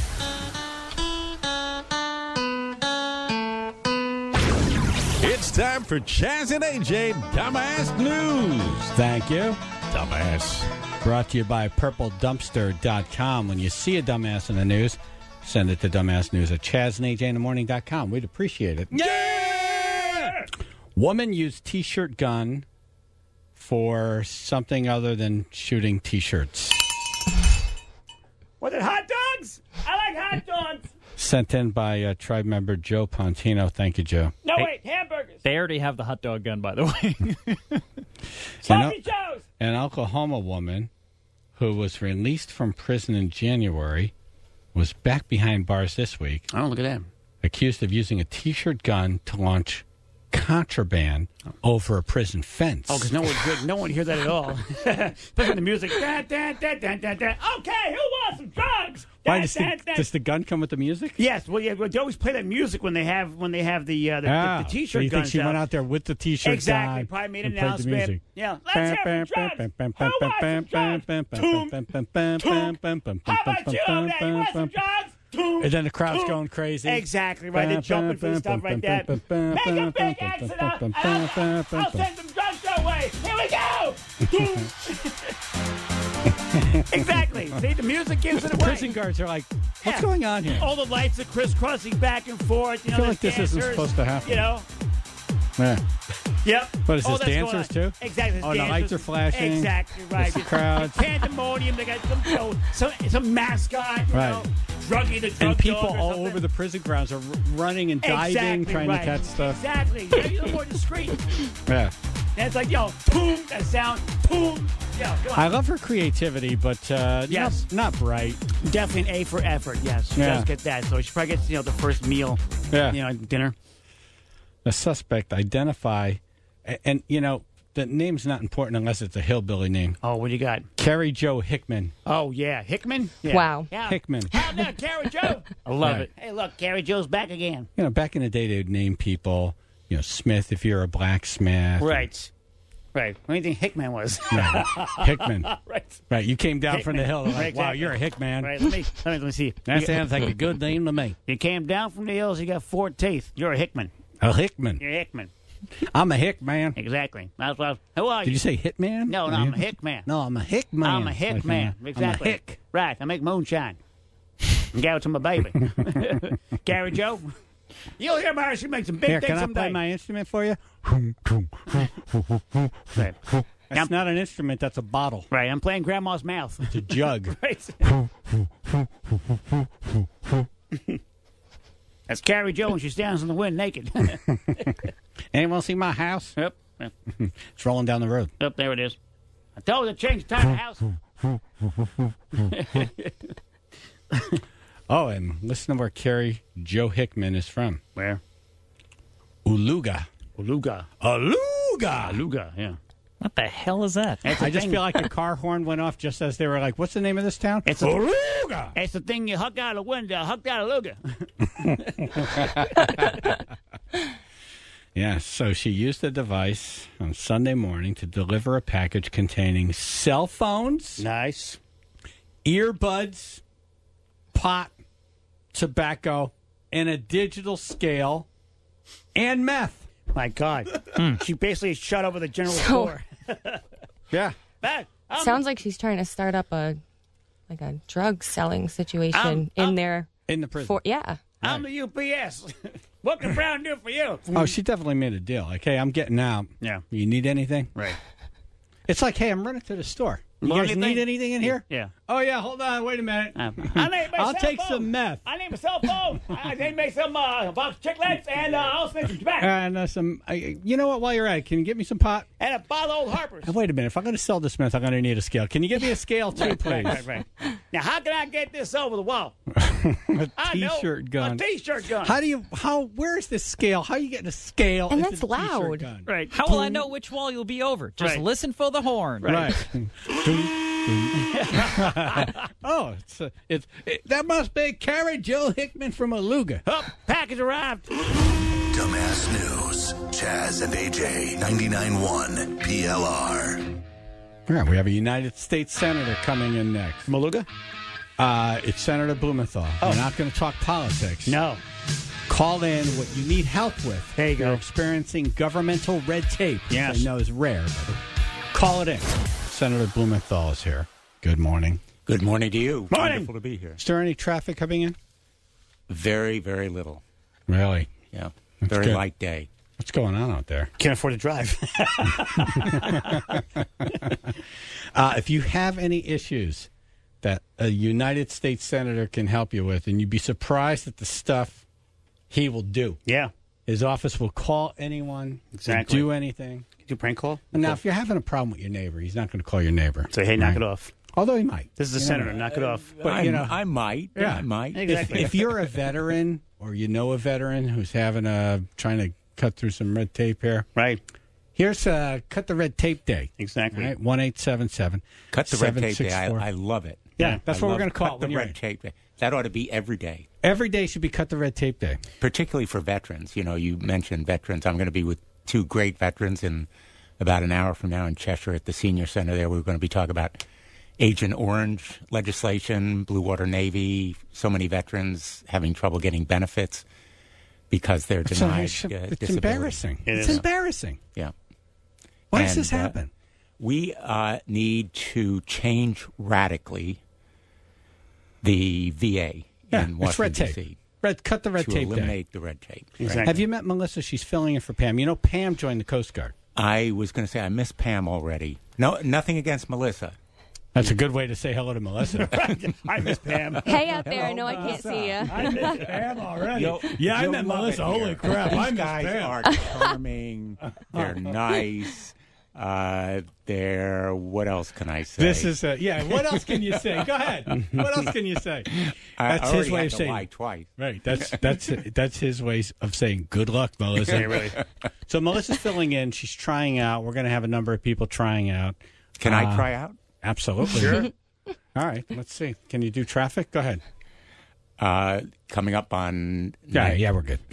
It's time for Chaz and A J Dumbass News. Thank you. Dumbass. Brought to you by purple dumpster dot com. When you see a dumbass in the news, send it to dumbassnews at chaz and a j in the morning dot com. We'd appreciate it. Yeah! Woman used T-shirt gun for something other than shooting T-shirts. Was it hot dogs? I like hot dogs. Sent in by uh, tribe member Joe Pontino. Thank you, Joe. No, Hey. wait. Hamburgers. They already have the hot dog gun, by the way. Sloppy Joes. An Oklahoma woman who was released from prison in January was back behind bars this week, Oh, look at that. accused of using a T-shirt gun to launch contraband over a prison fence. Oh, because no one would, no one would hear that at all. Especially the music. Da, da, da, da, da, da. Okay, who wants some drugs? Da, Why does da, the, da. does the gun come with the music? Yes, well, yeah, well, they always play that music when they have when they have the uh, the, Ah, the, the so T-shirt you think guns she out. went out there with the T-shirt Exactly. on Probably made and an played the announcement. music? Yeah, let's hear some drugs. Who wants some drugs? Toom, toom. How about you over there? You want some drugs? Toom, And then the crowd's toom. going crazy. Exactly right. They're jumping for the stuff like that. Make a big accident. and I'll, I'll send some drugs your way. Here we go. Toom. Exactly. See, the music gives it away. Prison guards are like, what's Yeah. going on here? All the lights are crisscrossing back and forth. You know, I feel the like this isn't dancers, supposed to happen. You know. Yeah. Yep. What is All this, that's going dancers on. too? Exactly. Oh, the dancers. lights are flashing. Exactly right. It's the crowds. It's pandemonium. They got some, you know, some, some mascot, you Right. know, druggy the drug And people dog or all something. over the prison grounds are r- running and diving, Exactly trying right. to catch stuff. Exactly. Yeah, you're more discreet. Yeah. And it's like, yo, boom, that sound, boom. Yeah, come on. I love her creativity, but uh, Yes. not, not bright. Definitely an A for effort, yes. She Yeah. does get that. So she probably gets, you know, the first meal, Yeah. you know, dinner. The suspect identify, and, and you know, the name's not important unless it's a hillbilly name. Oh, what do you got? Carrie Joe Hickman. Oh, yeah. Hickman? Yeah. Wow. Yeah. Hickman. How now, Carrie Joe? I love Right. it. Hey, look, Carrie Joe's back again. You know, back in the day, they would name people, you know, Smith if you're a blacksmith. Right. Right. What do you think Hickman was? Yeah. Hickman. right. Right. You came down from the hill. Like, Right, wow, exactly. you're a Hickman. Right. Let me, let me, let me see. That you, sounds like a good name to me. you came down from the hills, you got four teeth. You're a Hickman. A Hickman. You're a Hickman. I'm a Hickman. Exactly. That's what I was, who are you? Did you say Hitman? No, no, I'm a Hickman. No, I'm a Hickman. I'm a Hick Like, man. I'm a- Exactly. I'm a Hick. Right. I make moonshine. And give it to my baby. Gary Joe. You'll hear my she makes some big Here, things can I someday. play my instrument for you? Right. That's not an instrument. That's a bottle. Right. I'm playing Grandma's mouth. It's a jug. Right. That's Carrie Joe when she stands in the wind naked. Anyone see my house? Yep. Yep. It's rolling down the road. Yep, there it is. I told you to change the time of house. Oh, and listen to where Carrie Joe Hickman is from. Where? Uluga. Uluga. Aluga. Uluga, yeah. What the hell is that? That's the I just thing. feel like a car horn went off just as they were like, what's the name of this town? It's a- Aluga. It's the thing you huck out of the window, hucked out of Luga. Yeah, so she used the device on Sunday morning to deliver a package containing cell phones, Nice. earbuds, pot, tobacco, and a digital scale, and meth. My God. She basically shut over the general So- store. Yeah. Back. I'm- Sounds like she's trying to start up a like a drug selling situation Um, in um, there. In the prison. For yeah. I'm the U P S. What can Brown do for you? Oh, she definitely made a deal. Like, hey, I'm getting out. Yeah. You need anything? Right. It's like, hey, I'm running to the store. You Want guys anything? need anything in here? Yeah. Oh, yeah, hold on. Wait a minute. Um, I need my I'll cell take phone. some meth. I need my cell phone. I need to make some uh, box chiclets and uh, I'll send some tobacco. And uh, some, uh, you know what, while you're at it, can you get me some pot? and a bottle of Old Harper's. Oh, wait a minute. If I'm going to sell this meth, I'm going to need a scale. Can you give me a scale, too, please? Right, right, right. Now, how can I get this over the wall? a I know. T-shirt gun. A T-shirt gun. How do you, how, where is this scale? How are you getting a scale? And if that's it's a T-shirt loud. gun? Right. How will I know which wall you'll be over? Just Right. listen for the horn. Right. oh, it's, uh, it's it, that must be Carrie Joe Hickman from Aluga. Oh, package arrived. Dumbass News. Chaz and A J. ninety-nine point one P L R. Yeah, we have a United States Senator coming in next. Maluga? Uh, it's Senator Blumenthal. We're not going to talk politics. No. Call in what you need help with. There you You're go. experiencing governmental red tape. which Yes. I know is rare, but call it in. Senator Blumenthal is here. Good morning. Good morning to you. Morning. Wonderful to be here. Is there any traffic coming in? Very, very little. Really? Yeah. That's very good. light day. What's going on out there? Can't afford to drive. Uh, if you have any issues that a United States Senator can help you with, and you'd be surprised at the stuff he will do. Yeah. His office will call anyone, Exactly. do anything. Do prank call? And now, if you're having a problem with your neighbor, he's not going to call your neighbor. Say, hey, knock Right? it off. Although he might. This is a You senator. know, Knock it off. But, I, you know, I might. Yeah. I might. Exactly. if you're a veteran or you know a veteran who's having a trying to cut through some red tape here, Right. here's uh, Cut the Red Tape Day. Exactly. Right? one eight seven seven Cut the red tape day. I, seven six four. I love it. Yeah, that's I what we're love going to call Cut it the when you're red in. tape day. That ought to be every day, Every day should be Cut the Red Tape Day. particularly for veterans. You know, you mentioned veterans. I'm going to be with two great veterans in about an hour from now in Cheshire at the Senior Center there. We're going to be talking about Agent Orange legislation, Blue Water Navy, so many veterans having trouble getting benefits because they're It's, denied it's, uh, it's disability. embarrassing. It it's is. embarrassing. Yeah. Why does And, this uh, happen? We uh, need to change radically the V A Yeah, in it's red Washington, tape. D C Red, cut the red to tape day. eliminate the red tape. Exactly. Have you met Melissa? She's filling in for Pam. You know, Pam joined the Coast Guard. I was going to say I miss Pam already. No, nothing against Melissa. That's a good way to say hello to Melissa. I miss Pam. Hey out there, I know I can't see you. I miss Pam already. You'll- yeah, I you'll met love Melissa. it Holy here. crap, I These miss guys Pam. are charming. They're nice. Uh, they're what else can I say? This is, uh, yeah, what else can you say? Go ahead. What else can you say? I That's already his way had of to saying lie twice. Right. That's that's that's his way of saying good luck, Melissa. Yeah, really. So Melissa's filling in. She's trying out. We're going to have a number of people trying out. Can I Uh, try out? Absolutely. Sure. All right. Let's see. Can you do traffic? Go ahead. Uh, coming up on Yeah, yeah, we're good.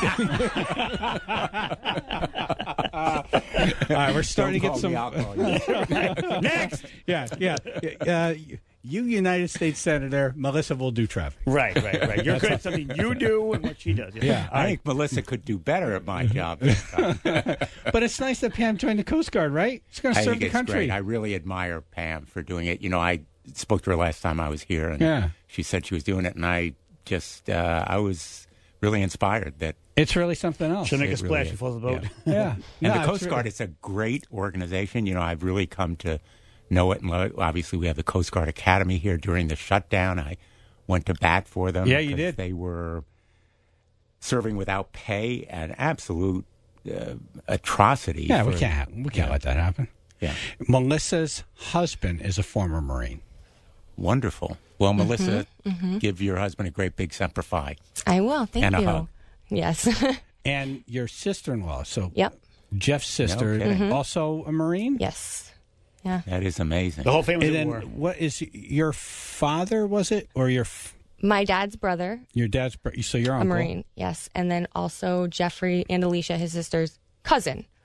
All right, we're starting Don't to get call some. me alcohol. Next. Yeah, yeah. Uh, you, United States Senator Melissa, will do traffic. Right, right, right. You're good at something you do and what she does. Yeah. I think Melissa could do better at my job. But it's nice that Pam joined the Coast Guard, right? She's going to I serve think the it's country. great. I really admire Pam for doing it. You know, I spoke to her last time I was here, and Yeah. she said she was doing it, and I just, uh, I was really inspired that. It's really something else. She'll make a It really splash is. before the boat. Yeah. Yeah. And No, the it's Coast really- Guard, it's a great organization. You know, I've really come to know it and love it. Obviously, we have the Coast Guard Academy here during the shutdown. I went to bat for them. Yeah, you because did. They were serving without pay, an absolute uh, atrocity. Yeah, we for- can't. We can't yeah. let that happen. Yeah. Melissa's husband is a former Marine. Wonderful. Well, Melissa, give your husband a great big Semper Fi. I will. Thank And a you. hug. Yes. And your sister-in-law, so Yep. Jeff's sister, No kidding. also a Marine? Yes. Yeah. That is amazing. The whole family's And at then war. what is your father, was it? Or your f- My dad's brother, your dad's, bro- so your a uncle? Marine. Yes. And then also Jeffrey and Alicia, his sister's cousin,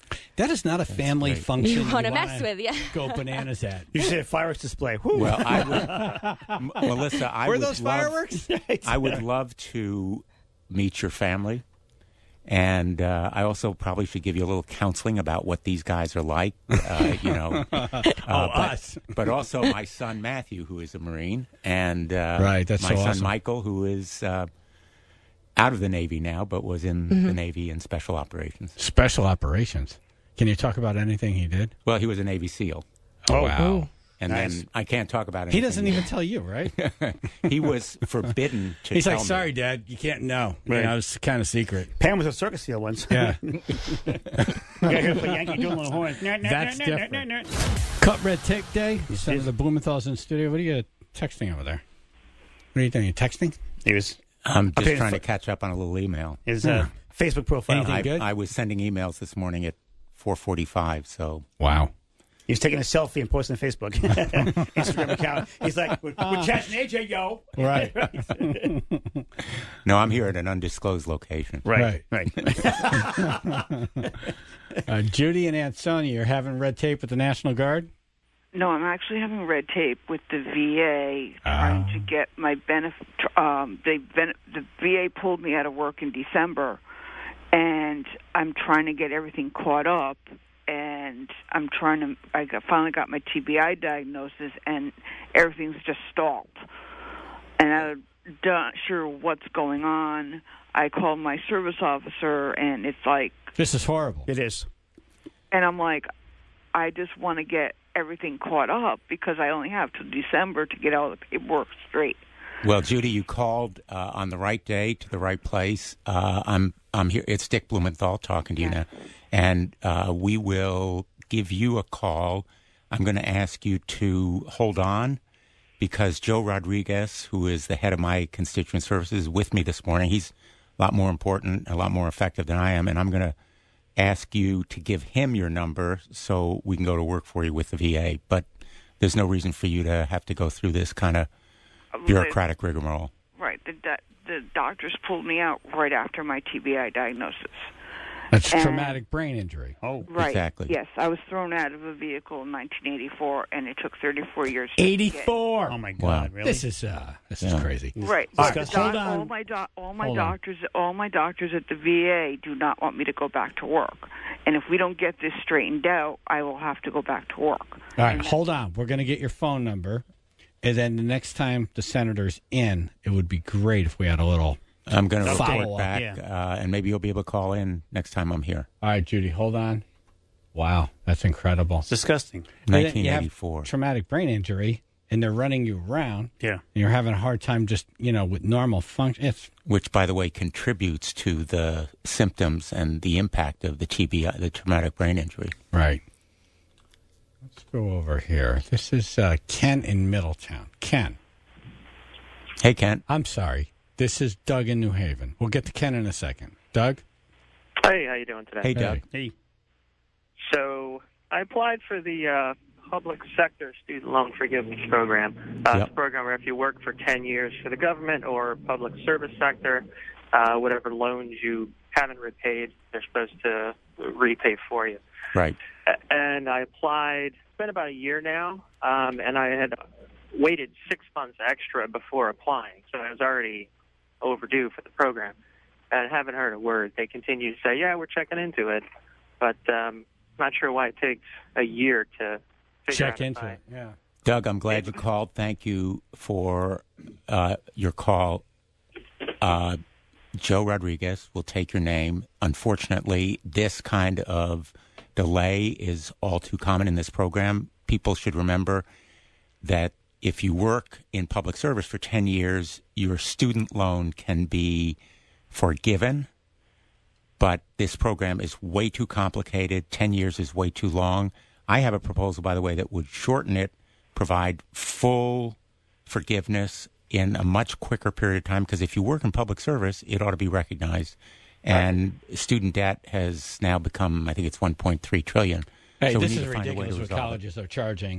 That is not a family great. function You wanna mess wanna with, yeah. Go bananas at. You should say a fireworks display. Whew. Well, I would, M- Melissa, I Were would those love, fireworks? I would love to meet your family. And uh, I also probably should give you a little counseling about what these guys are like, uh, you know. Uh, Oh, but, us. but also my son Matthew, who is a Marine, and uh, Right, that's my so son awesome. Michael, who is uh, out of the Navy now, but was in the Mhm. Navy in special operations. Special operations. Can you talk about anything he did? Well, he was a Navy SEAL. Oh, wow. And Nice. then I can't talk about it. He doesn't even tell you, right? He was forbidden to He's tell like, me. sorry, Dad, you can't know. Right. You know, it's kind of secret. Pam was a circus seal once. Yeah. You gotta hear the Yankee doing little horns. That's different. Cut Red Tape Day. Senator Blumenthal's in studio. What are you texting over there? What are you doing? You texting? He was. I'm just Okay, trying fo- to catch up on a little email. His uh, Facebook profile. I, I was sending emails this morning at four forty-five, so... Wow. He was taking a selfie and posting on Facebook. Instagram account. He's like, with, with Chaz and A J, yo. Right. No, I'm here at an undisclosed location. Right, right. uh, Judy and Aunt Sonia, you're having red tape with the National Guard? No, I'm actually having red tape with the V A trying to get my benefit. Um, they ben- the V A pulled me out of work in December, and I'm trying to get everything caught up. And I'm trying to. I got, finally got my T B I diagnosis, and everything's just stalled. And I'm not sure what's going on. I called my service officer, and it's like This is horrible. It is. And I'm like, I just want to get everything caught up because I only have till December to get all the paperwork straight. Well, Judy, you called uh, on the right day to the right place. Uh, I'm I'm here. It's Dick Blumenthal talking to you now, and uh, we will give you a call. I'm going to ask you to hold on because Joe Rodriguez, who is the head of my constituent services, is with me this morning. He's a lot more important, a lot more effective than I am, and I'm going to ask you to give him your number so we can go to work for you with the V A. But there's no reason for you to have to go through this kind of bureaucratic rigmarole. Right. The do- the doctors pulled me out right after my T B I diagnosis. That's And- traumatic brain injury. Oh, Right. Exactly. Yes, I was thrown out of a vehicle in nineteen eighty-four, and it took thirty-four years. to get- eighty-four. Oh my God! Wow. Really? This is uh, this is Yeah. crazy. Right. All But right, the hold doc- on. All my doc- all my Hold on. doctors, all my doctors at the V A do not want me to go back to work. And if we don't get this straightened out, I will have to go back to work. All right, hold on. We're going to get your phone number, and then the next time the senator's in, it would be great if we had a little. I'm going to Follow report up, back, yeah. uh, and maybe you'll be able to call in next time I'm here. All right, Judy, hold on. Wow, that's incredible. It's disgusting. And then nineteen you have eighty-four. traumatic brain injury, and they're running you around. Yeah. And you're having a hard time just, you know, with normal function. It's Which, by the way, contributes to the symptoms and the impact of the T B I, the traumatic brain injury. right. Let's go over here. This is uh, Ken in Middletown. Ken, Hey, Kent. I'm sorry. This is Doug in New Haven. We'll get to Ken in a second. Doug? Hey, how you doing today? Hey, Doug. Hey. So I applied for the uh, public sector student loan forgiveness program. Uh, Yep. It's a program where if you work for ten years for the government or public service sector, uh, whatever loans you haven't repaid, they're supposed to repay for you. Right. A- And I applied. It's been about a year now, um, and I had waited six months extra before applying, so I was already overdue for the program. And I haven't heard a word. They continue to say, yeah, we're checking into it, but um, not sure why it takes a year to figure Check out if into I- it. Yeah. Doug, I'm glad you called. Thank you for uh, your call. Uh, Joe Rodriguez will take your name. Unfortunately, this kind of delay is all too common in this program. People should remember that if you work in public service for ten years, your student loan can be forgiven. But this program is way too complicated. ten years is way too long. I have a proposal, by the way, that would shorten it, provide full forgiveness in a much quicker period of time, because if you work in public service, it ought to be recognized. And student debt has now become, I think it's one point three trillion dollars. Hey, so we this need is to find a way to ridiculous what resolve it. colleges are charging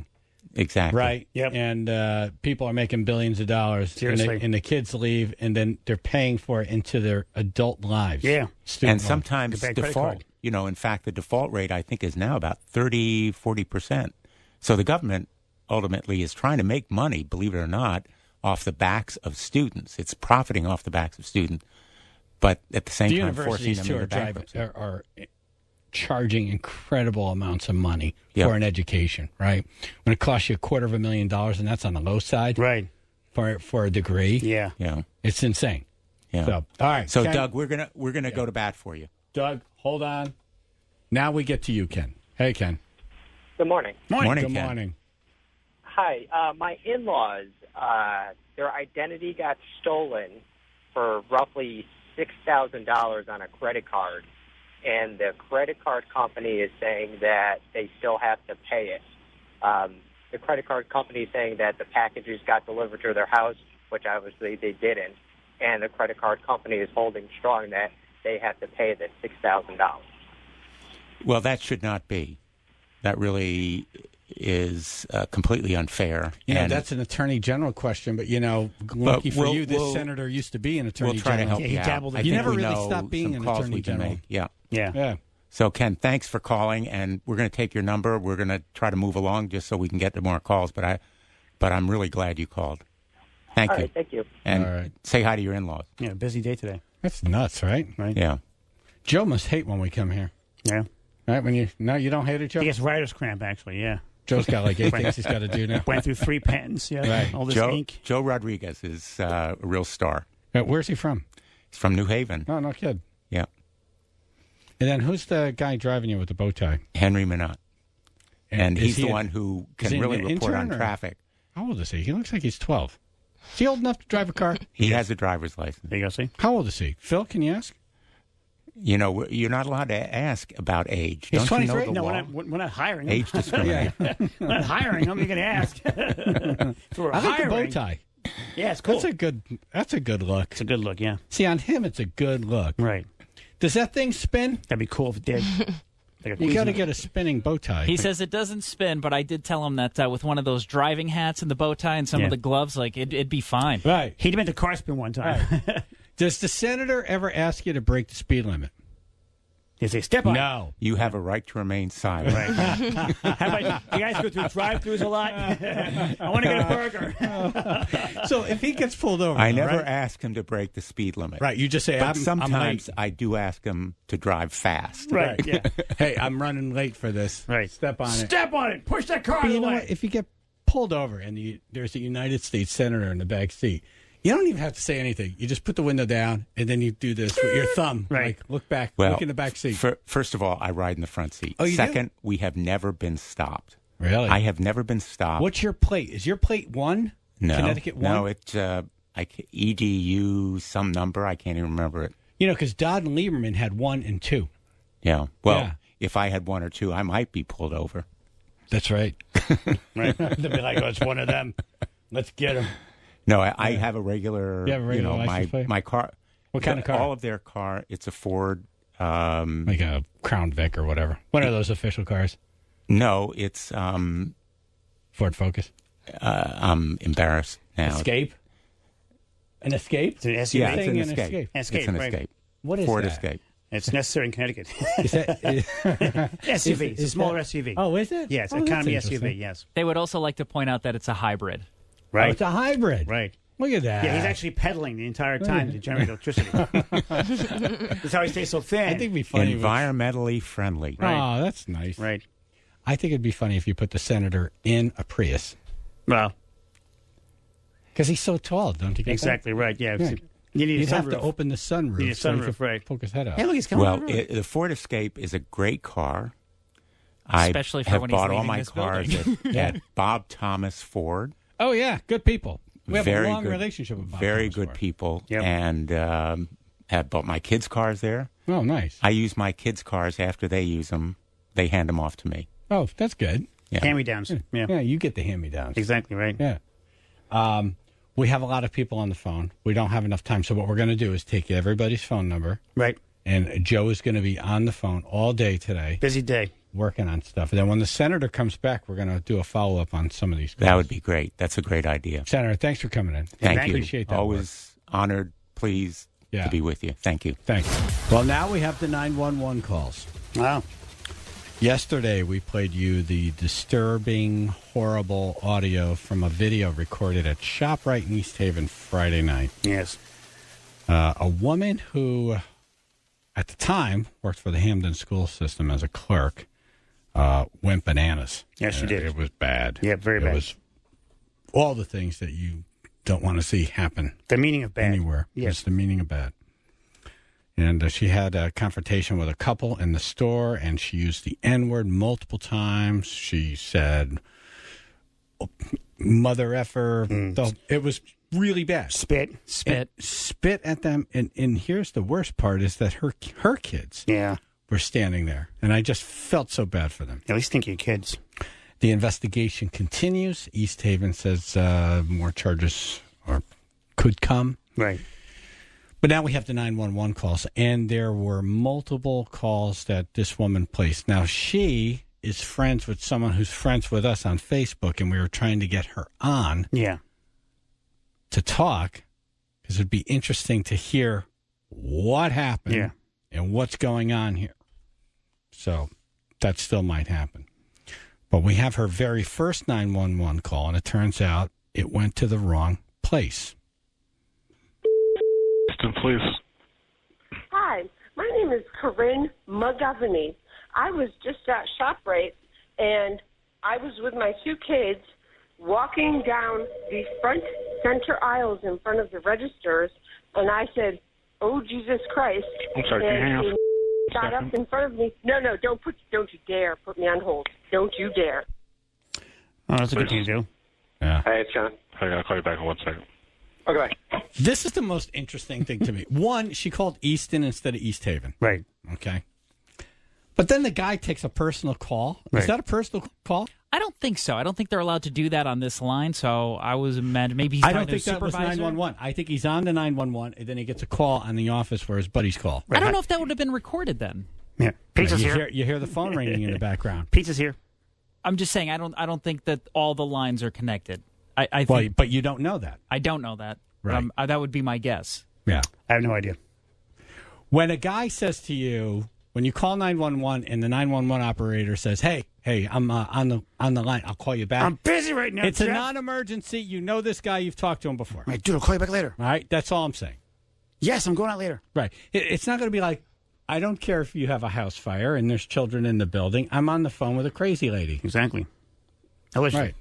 Exactly. Right. Yep. And uh, people are making billions of dollars. Seriously. And the, and the kids leave, and then they're paying for it into their adult lives. Yeah. Student And loans. sometimes Get back credit default, card. you know, in fact, the default rate, I think, is now about thirty, forty percent. So the government ultimately is trying to make money, believe it or not, off the backs of students. It's profiting off the backs of students, but at the same the time forcing universities them too into are, driving, bankruptcy. are, are charging incredible amounts of money Yep. for an education, right? When it costs you a quarter of a million dollars, and that's on the low side, Right. for for a degree, Yeah. Yeah. it's insane. Yeah. So, all right. So, Ken- Doug, we're gonna we're gonna go to bat for you. Doug, hold on. Now we get to you, Ken. Hey, Ken. Good morning. Morning, Good Ken. morning. Hi. Uh, my in-laws, uh, their identity got stolen for roughly six thousand dollars on a credit card, and the credit card company is saying that they still have to pay it. Um, the credit card company is saying that the packages got delivered to their house, which obviously they didn't, and the credit card company is holding strong that they have to pay the six thousand dollars. Well, that should not be. That really is uh, completely unfair. You know, And that's an attorney general question, but you know, lucky for we'll- you, this we'll- senator used to be an attorney we'll try general. to help you out. I You think never we really know stopped being some an calls attorney we can general. make. Yeah. Yeah. Yeah. So, Ken, thanks for calling, and we're going to take your number. We're going to try to move along just so we can get to more calls. But I, but I'm really glad you called. Thank All you. right, thank you. And All right. say hi to your in-laws. Yeah. Busy day today. That's nuts, right? Right. Yeah. Joe must hate when we come here. Yeah. Right? When you no, you don't hate it, Joe. He gets writer's cramp. Actually. Yeah. Joe's got like eight things he's got to do now. Went through three patents. Yeah. Right. All this Joe, ink. Joe Rodriguez is uh, a real star. Uh, where's he from? He's from New Haven. No, no kid. Yeah. And then who's the guy driving you with the bow tie? Henry Minot. And is he's he the an- one who is can he an really report intern on or- traffic. How old is he? He looks like he's twelve. Is he old enough to drive a car? He has a driver's license. There you go. See. How old is he? Phil, can you ask? You know, we're- you're not allowed to ask about age. He's Don't you know twenty-three? the No, law? we're not, we're not hiring him. Age discrimination. We're not hiring him. You're going to ask. If we're I like the bow hiring- tie. Yeah, it's cool. That's a good. That's a good look. It's a good look. Yeah. See, on him, it's a good look. Right. Does that thing spin? That'd be cool if it did. Like a You got to Cuisinart. get a spinning bow tie. He says it doesn't spin, but I did tell him that uh, with one of those driving hats and the bow tie and some Yeah. of the gloves, like it, it'd be fine. Right. He made the car spin one time. Does the senator ever ask you to break the speed limit? They say step on. No. You have a right to remain silent. Right. How about you guys go through drive-throughs a lot? I want to get a burger. So if he gets pulled over, I though, never right? ask him to break the speed limit. Right, you just say, But I'm- I'm sometimes late. I do ask him to drive fast. Right. Yeah. Hey, I'm running late for this. Right. Step on it. Step on it. Push that car But out you of the know way. what? If you get pulled over and you, there's a United States senator in the back seat, you don't even have to say anything. You just put the window down and then you do this with your thumb. Right. Like, look back. Well, look in the back seat. fir- first of all, I ride in the front seat. Oh, you do? Second, we have never been stopped. Really? I have never been stopped. What's your plate? Is your plate one? No, Connecticut one? no, it's uh, I ca- E D U some number. I can't even remember it. You know, because Dodd and Lieberman had one and two. Yeah. Well, Yeah. if I had one or two, I might be pulled over. That's right. Right. They'll be like, oh, it's one of them. Let's get him. No, I, I have a regular. You have a regular know, my license plate? my car. What kind of car? All of their car. It's a Ford. Um, Like a Crown Vic or whatever. What are those official cars? no, it's. Um, Ford Focus. uh, I'm embarrassed now. Escape? An Escape? It's an S U V. Yeah, it's Thing an an escape. Escape. Escape, It's an right. escape. What is Ford that? Escape. It's necessary in Connecticut. Is that, is, S U V. Is- It's a is smaller that- S U V. Oh, is it? Yeah, it's Oh, an that's economy S U V. interesting. Yes. They would also like to point out that it's a hybrid. Oh, it's a hybrid. Right. Look at that. Yeah, he's actually pedaling the entire time to generate electricity. That's how he stays so thin. I think it'd be funny. if- Environmentally friendly. Oh, that's nice. Right. I think it'd be funny if you put the senator in a Prius. Well, Because he's so tall, don't you get exactly right. Yeah. Yeah. You need You'd a have to sunroof. open the sunroof. Need a so he sunroof, could right. Poke his head out. Hey, look, he's coming Well, down the road. it, the Ford Escape is a great car. I Especially for have when he's bought all leaving my this cars building. at, at Bob Thomas Ford. Oh, yeah. Good people. We have very a long good, relationship with Bob Very Thomas good Ford. people. Yep. And um, have bought my kids' cars there. Oh, nice. I use my kids' cars after they use them. They hand them off to me. Oh, that's good. Yeah. Hand-me-downs. Yeah. Yeah, you get the hand-me-downs. Exactly right. Yeah. Um, we have a lot of people on the phone. We don't have enough time. So what we're going to do is take everybody's phone number. Right. And Joe is going to be on the phone all day today. Busy day. working on stuff. And then when the senator comes back, we're going to do a follow up on some of these calls. That would be great. That's a great idea. Senator, thanks for coming in. Thank I you. appreciate that. Always work. honored, pleased Yeah. to be with you. Thank you. Thank you. Well, now we have the nine one one calls. Wow. Yesterday, we played you the disturbing, horrible audio from a video recorded at ShopRite in East Haven Friday night. Yes. Uh, a woman who, at the time, worked for the Hamden school system as a clerk, uh, went bananas. Yes, she Uh, did. It was bad. Yeah, very it bad. It was all the things that you don't want to see happen. The meaning of bad. Anywhere. Yes. It's the meaning of bad. And uh, she had a confrontation with a couple in the store, and she used the N-word multiple times. She said, oh, mother effer. Mm. The, it was really bad. Spit. Spit. And spit at them. And, and here's the worst part is that her her kids Yeah. were standing there. And I just felt so bad for them. At least think of your kids. The investigation continues. East Haven says uh, more charges are, could come. Right. But now we have the nine one one calls, and there were multiple calls that this woman placed. Now, she is friends with someone who's friends with us on Facebook, and we were trying to get her on Yeah. to talk because it'd be interesting to hear what happened Yeah. and what's going on here. So that still might happen. But we have her very first nine one one call, and it turns out it went to the wrong place. Please. Hi, my name is Corinne McGovney. I was just at ShopRite, and I was with my two kids walking down the front center aisles in front of the registers, and I said, "Oh, Jesus Christ!" I'm sorry, can you hang and up he got up in front of me. No, no, don't put, don't you dare put me on hold. Don't you dare. Oh, that's a good thing to do. Yeah. Hey, it's John. I gotta call you back in one second. Okay. This is the most interesting thing to me. One, she called Easton instead of East Haven. Right. Okay. But then the guy takes a personal call. Right. Is that a personal call? I don't think so. I don't think they're allowed to do that on this line. So I was imagining maybe he's I talking don't to think a that was supervisor. nine one one. I think he's on the nine one one, and then he gets a call on the office for his buddy's call. I don't know if that would have been recorded then. Yeah. Pizza's you here. Hear, you hear the phone ringing in the background. Pizza's here. I'm just saying I don't. I don't think that all the lines are connected. I, I think, Well, but you don't know that. I don't know that. But Right. I'm- I, that would be my guess. Yeah. I have no idea. When a guy says to you, when you call nine one one and the nine one one operator says, hey, hey, I'm uh, on the on the line. I'll call you back. I'm busy right now, It's a Jeff. non-emergency. You know this guy. You've talked to him before. Right, dude, I'll call you back later. All right? That's all I'm saying. Yes, I'm going out later. Right. It, it's not going to be like, I don't care if you have a house fire and there's children in the building. I'm on the phone with a crazy lady. Exactly. Allegedly. Right.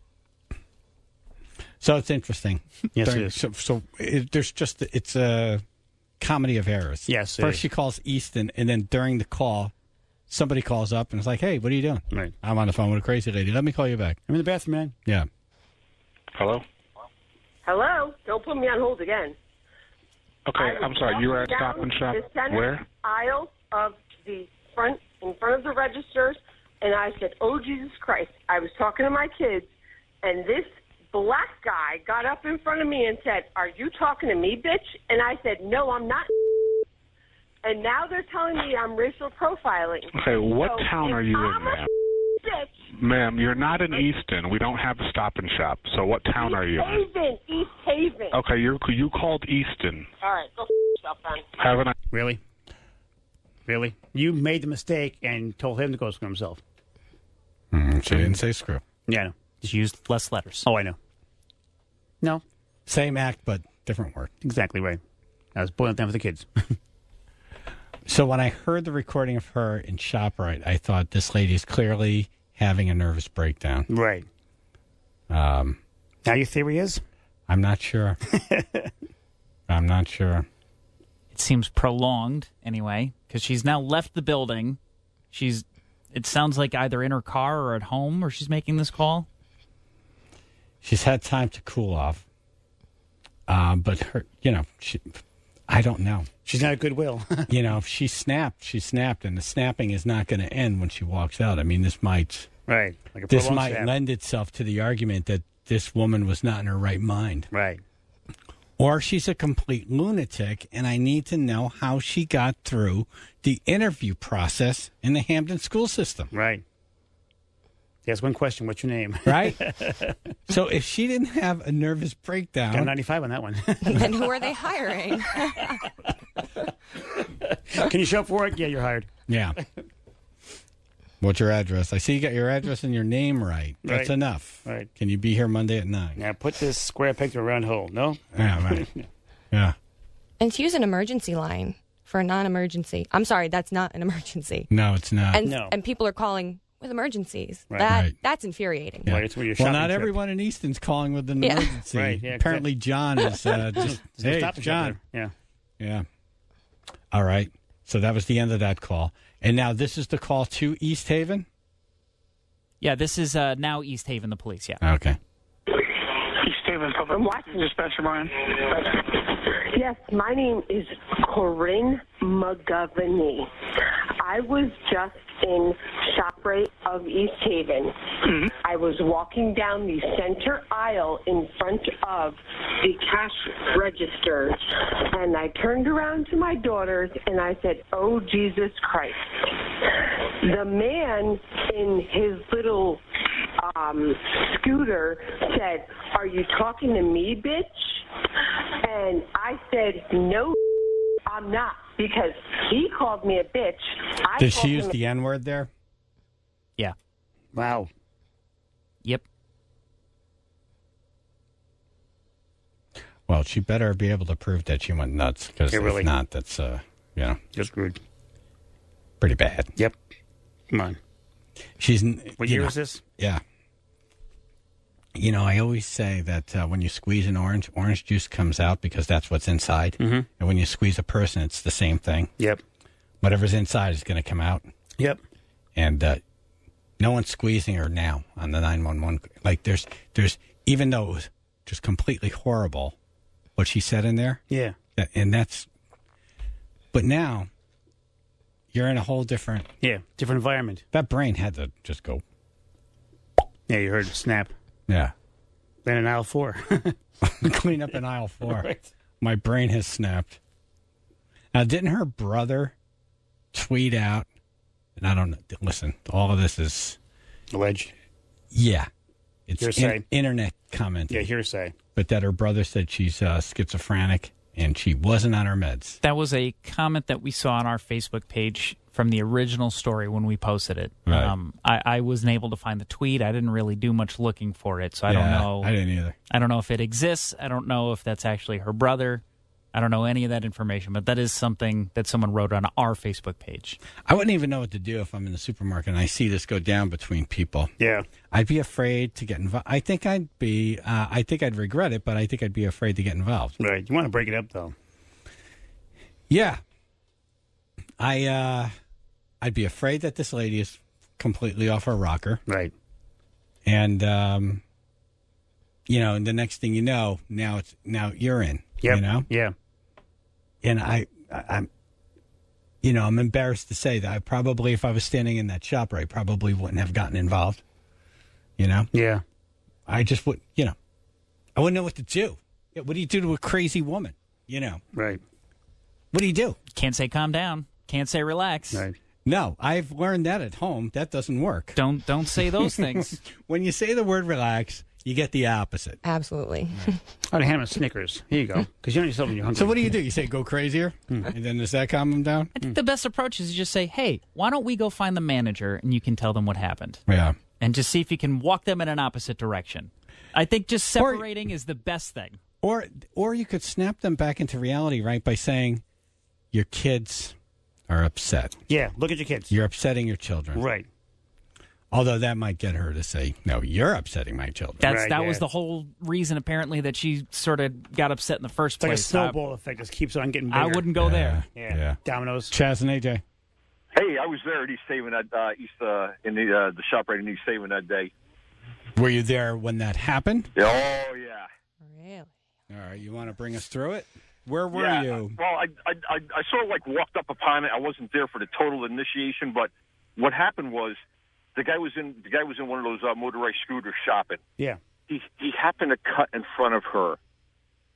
So it's interesting. Yes, it During- is. So, so it, there's just, it's a comedy of errors. Yes, it First is. she calls Easton, and then during the call, somebody calls up and is like, hey, what are you doing? Right. I'm on the phone with a crazy lady. Let me call you back. I'm in the bathroom, man. Yeah. Hello? Hello? Don't put me on hold again. Okay, I was I'm sorry. You were at walking Stop down and Shop the center where? aisle of the front, in front of the registers, and I said, "Oh, Jesus Christ." I was talking to my kids, and this black guy got up in front of me and said, "Are you talking to me, bitch?" And I said, "No, I'm not." And now they're telling me I'm racial profiling. Okay, what So town if are you in, I'm a ma'am? bitch, Ma'am, you're not in Easton. We don't have a Stop and Shop. So what town are you in? Haven, East Haven. Okay, you're, you called Easton. All right, go f- yourself then. Have a nice... Really? Really? You made the mistake and told him to go screw himself. Mm, she didn't say screw. Yeah, I know. Just used less letters. Oh, I know. No. Same act, but different word. Exactly right. I was boiling it down for the kids. So when I heard the recording of her in ShopRite, I thought this lady is clearly having a nervous breakdown. Right. Um, now your theory is? I'm not sure. I'm not sure. It seems prolonged anyway because she's now left the building. She's. It sounds like either in her car or at home where she's making this call. She's had time to cool off. Um, but her, you know, she, I don't know. She's not a goodwill. You know, if she snapped, she snapped, and the snapping is not going to end when she walks out. I mean, this might, right. Like a this prolonged might snap. lend itself to the argument that this woman was not in her right mind. Right. Or she's a complete lunatic, and I need to know how she got through the interview process in the Hampton school system. Right. Yes, one question. What's your name? Right? So if she didn't have a nervous breakdown... Got ninety-five on that one. Then who are they hiring? Can you show up for work? Yeah, you're hired. Yeah. What's your address? I see you got your address and your name right. That's Right. enough. Right. Can you be here Monday at nine? Now put this square peg through a round hole. No? Yeah, right. Yeah. And to use an emergency line for a non-emergency. I'm sorry, that's not an emergency. No, it's not. And and people are calling with emergencies. Right. That Right. that's infuriating. Yeah. Well, it's where your well, shopping not trip. everyone in Easton's calling with an Yeah. emergency. Right, yeah, Apparently, John is uh, just, There's no hey, stop and shop John. there. Yeah. Yeah. All right. So that was the end of that call. And now this is the call to East Haven? Yeah, this is uh, now East Haven, the police, yeah. Okay. East Haven Public Dispatcher, Brian. Yes, my name is Corinne McGovney. I was just in ShopRite of East Haven. Mm-hmm. I was walking down the center aisle in front of the cash register, and I turned around to my daughters and I said, "Oh, Jesus Christ." The man in his little um, scooter said, "Are you talking to me, bitch?" And I said, "No, I'm not," because he called me a bitch. I Did called she use him the N word there? Yeah. Wow. Yep. Well, she better be able to prove that she went nuts, because Yeah, if really. not, that's, uh, you know, You're screwed. pretty bad. Yep. Come on. She's. n- What you year know, is this? Yeah. You know, I always say that uh, when you squeeze an orange, orange juice comes out because that's what's inside. Mm-hmm. And when you squeeze a person, it's the same thing. Yep. Whatever's inside is going to come out. Yep. And uh, no one's squeezing her now on the nine one one. Like, there's, there's, even though it was just completely horrible what she said in there. Yeah. that- And that's, but now you're in a whole different, Yeah. Different environment. that brain had to just go, Yeah, you heard it snap. yeah. Then in aisle four. Clean up in aisle four. Right. My brain has snapped. Now, didn't her brother tweet out? And I don't know. Listen, all of this is Alleged. yeah, it's Hearsay. in- internet comment. Yeah, hearsay. But that her brother said she's uh, schizophrenic and she wasn't on her meds. That was a comment that we saw on our Facebook page from the original story when we posted it. Right. Um, I, I wasn't able to find the tweet. I didn't really do much looking for it, so I don't Yeah, know. I didn't either. I don't know if it exists. I don't know if that's actually her brother. I don't know any of that information, but that is something that someone wrote on our Facebook page. I wouldn't even know what to do if I'm in the supermarket and I see this go down between people. Yeah. I'd be afraid to get involved. I think I'd be. Uh, I think I'd regret it, but I think I'd be afraid to get involved. Right. You want to break it up, though. Yeah. I. Uh, I'd be afraid that this lady is completely off her rocker. Right. And um, you know, and the next thing you know, now it's now you're in. Yep. You know. Yeah. And I, I, I'm, you know, I'm embarrassed to say that I probably, if I was standing in that shop, I probably wouldn't have gotten involved. You know? Yeah. I just would, you know, I wouldn't know what to do. Yeah, what do you do to a crazy woman? You know? Right. What do you do? Can't say calm down. Can't say relax. Right. No, I've learned that at home. That doesn't work. Don't don't say those things. When you say the word relax, you get the opposite. Absolutely. I'd hand him a Snickers. Here you go. Because you know yourself when you're hungry. So what do you do? You say go crazier? And then does that calm them down? I think the best approach is to just say, hey, why don't we go find the manager and you can tell them what happened? Yeah. And just see if you can walk them in an opposite direction. I think just separating is the best thing. Or or you could snap them back into reality, right, by saying your kids are upset. Yeah, look at your kids. You're upsetting your children. Right. Although that might get her to say, no, you're upsetting my children. That's Right, that yeah. was the whole reason, apparently, that she sort of got upset in the first It's like a place. snowball effect. Just keeps on getting bigger. I, I wouldn't go there. Yeah. Yeah. Dominoes. Chaz and A J. Hey, I was there at East Haven at uh, East uh, in the uh, the shop right in East Haven that day. Were you there when that happened? Oh yeah. Really? All right, you want to bring us through it? Where were yeah, you? Well, I, I I I sort of like walked up upon it. I wasn't there for the total initiation, but what happened was the guy was in the guy was in one of those uh, motorized scooters shopping. Yeah. He he happened to cut in front of her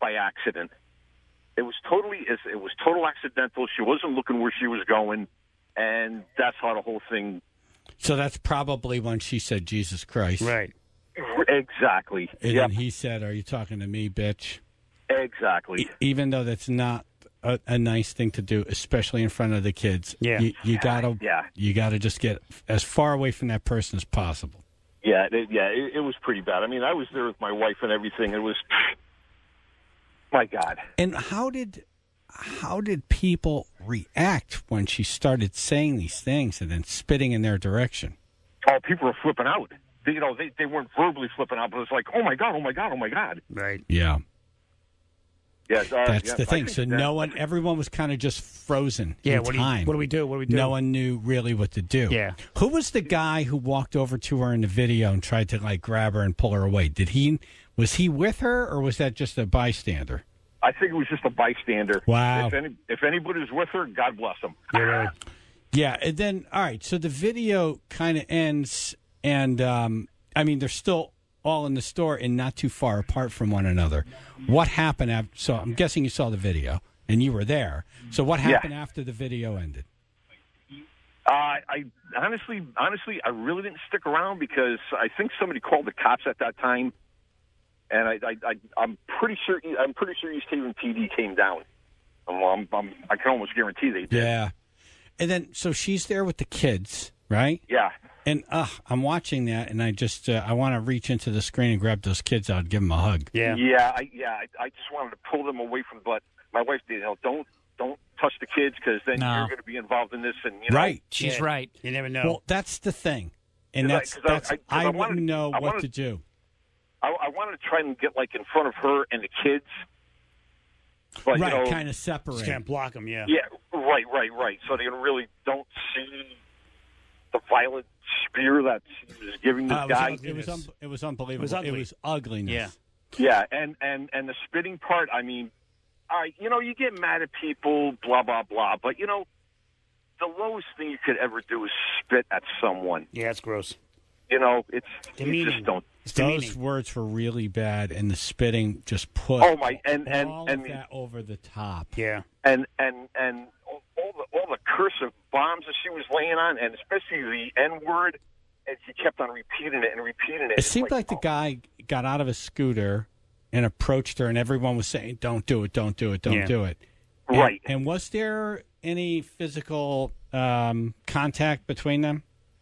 by accident. It was totally, it was total accidental. She wasn't looking where she was going, and that's how the whole thing. So that's probably when she said Jesus Christ. Right. Exactly. And Yep. then he said, "Are you talking to me, bitch?" Exactly. E- even though that's not a, a nice thing to do, especially in front of the kids. Yeah. You, you gotta. Yeah. You gotta just get as far away from that person as possible. Yeah, it, yeah, it, it was pretty bad. I mean, I was there with my wife and everything. It was, my God. And how did how did people react when she started saying these things and then spitting in their direction? Oh, people were flipping out. They, you know, they, they weren't verbally flipping out, but it was like, oh my God, oh my God, oh my God. Right. Yeah. Yeah, uh, That's yeah, the I thing. think So that- no one, everyone was kind of just frozen Yeah, in what do, you, time. what do we do? What do we do? No one knew really what to do. Yeah. Who was the guy who walked over to her in the video and tried to like grab her and pull her away? Did he? Was he with her, or was that just a bystander? I think it was just a bystander. Wow. If, any, if anybody's with her, God bless them. Yeah. Yeah. And then, all right. So the video kind of ends, and um, I mean, they're still all in the store and not too far apart from one another. What happened after? So I'm guessing you saw the video and you were there. So what Yeah. happened after the video ended? Uh, I honestly, honestly, I really didn't stick around because I think somebody called the cops at that time, and I, I, I I'm pretty sure, I'm pretty sure East Haven P D came down. I'm, I'm, I'm, I can almost guarantee they did. Yeah. And then, so she's there with the kids, right? Yeah. And uh, I'm watching that, and I just uh, I want to reach into the screen and grab those kids out and give them a hug. Yeah. Yeah, I, yeah. I, I just wanted to pull them away from, but my wife did. You know, don't don't touch the kids because then No. you're going to be involved in this, and you know. Right. She's Yeah. right. You never know. Well, that's the thing, and 'Cause I- that's 'cause I- that's I- I, 'cause I wouldn't wanted- know I what wanted- to do. I, I wanted to try and get like in front of her and the kids, but right, you know, kind of separate. Just can't block them, yeah. yeah, right, right, right. So they really don't see the violent spear that she was giving this Uh, it, guy. was, it was un- it was unbelievable. It was ugly. It was ugliness. Yeah. Yeah, and, and, and the spitting part, I mean, all right, you know, you get mad at people, blah, blah, blah, but, you know, the lowest thing you could ever do is spit at someone. Yeah, it's gross. You know, it's, you Demeaning. just don't. It's Those demeaning. words were really bad, and the spitting just put Oh, my, and, and, all and, of that over the top. Yeah. and, and, and all the, all the cursive bombs that she was laying on, and especially the N word, and she kept on repeating it and repeating it. It seemed like the guy got out of his scooter and approached her, and everyone was saying, "Don't do it, don't do it, don't Yeah. do it." And, Right. And was there any physical um, contact between them?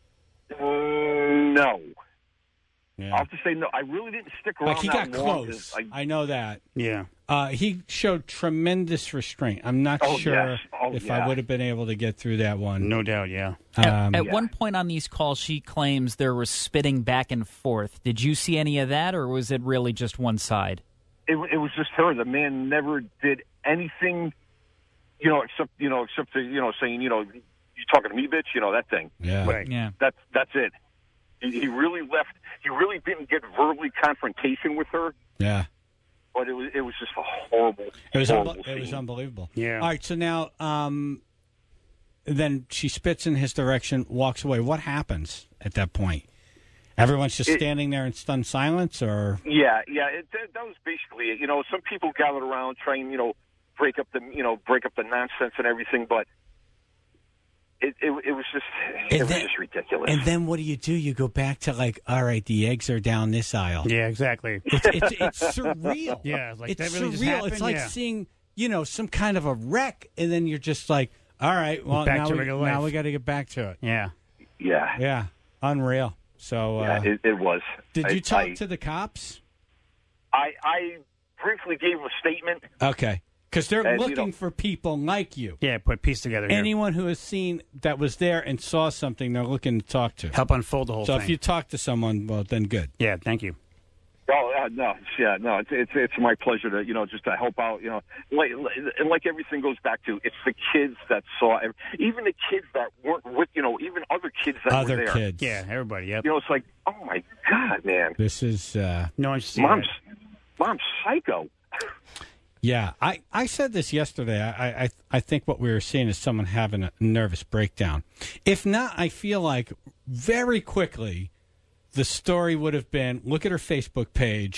No. Yeah. I'll have to say no. I really didn't stick around Like he that got long close. 'cause I, I know that. Yeah. Uh, he showed tremendous restraint. I'm not Oh, sure yes. Oh, if yeah. I would have been able to get through that one. No doubt, yeah. Um, At, at Yeah. one point on these calls, she claims there was spitting back and forth. Did you see any of that, or was it really just one side? it, it was just her. The man never did anything, you know, except you know, except the, you know, saying, you know, you talking to me, bitch, you know, that thing. Yeah. But Right. Yeah. That's that's it. He, he really left. He really didn't get verbally confrontation with her, yeah. but it was it was just a horrible. It was horrible unbe- it was scene. unbelievable. Yeah. All right. So now, um, then she spits in his direction, walks away. What happens at that point? Everyone's just It- standing there in stunned silence, or Yeah, yeah. It, that, that was basically it. You know, some people gathered around trying, you know, break up the, you know, break up the nonsense and everything, but it, it, it was just, it And was then- just ridiculous. and then what do you do? You go back to like, all right, the eggs are down this aisle. Yeah, exactly. It's it's, it's surreal. Yeah, it's like, it's that really surreal. just It's happened? like Yeah. seeing you know some kind of a wreck, and then you're just like, all right, well Back now to we, regular now life. we got to get back to it. Yeah. yeah, Yeah, unreal. So, uh, yeah, it, it was. did I- you talk I, to the cops? I, I briefly gave him a statement. Okay, because they're And, you looking know- for people like you. Yeah, put piece together here. Anyone who has seen that was there and saw something, they're looking to talk to. Help unfold the whole So thing. if you talk to someone, well, then good. Yeah, thank you. Oh uh, no, yeah, no. It's, it's it's my pleasure to you know just to help out. You know, like and like everything goes back to it's the kids that saw, ev- even the kids that weren't with you know even other kids that Other were there. kids. Yeah, everybody, yep. You know, it's like oh my god, man, This is. Uh, No one should see mom's that. mom's psycho. Yeah, I, I said this yesterday. I, I I think what we were seeing is someone having a nervous breakdown. If not, I feel like very quickly the story would have been, look at her Facebook page,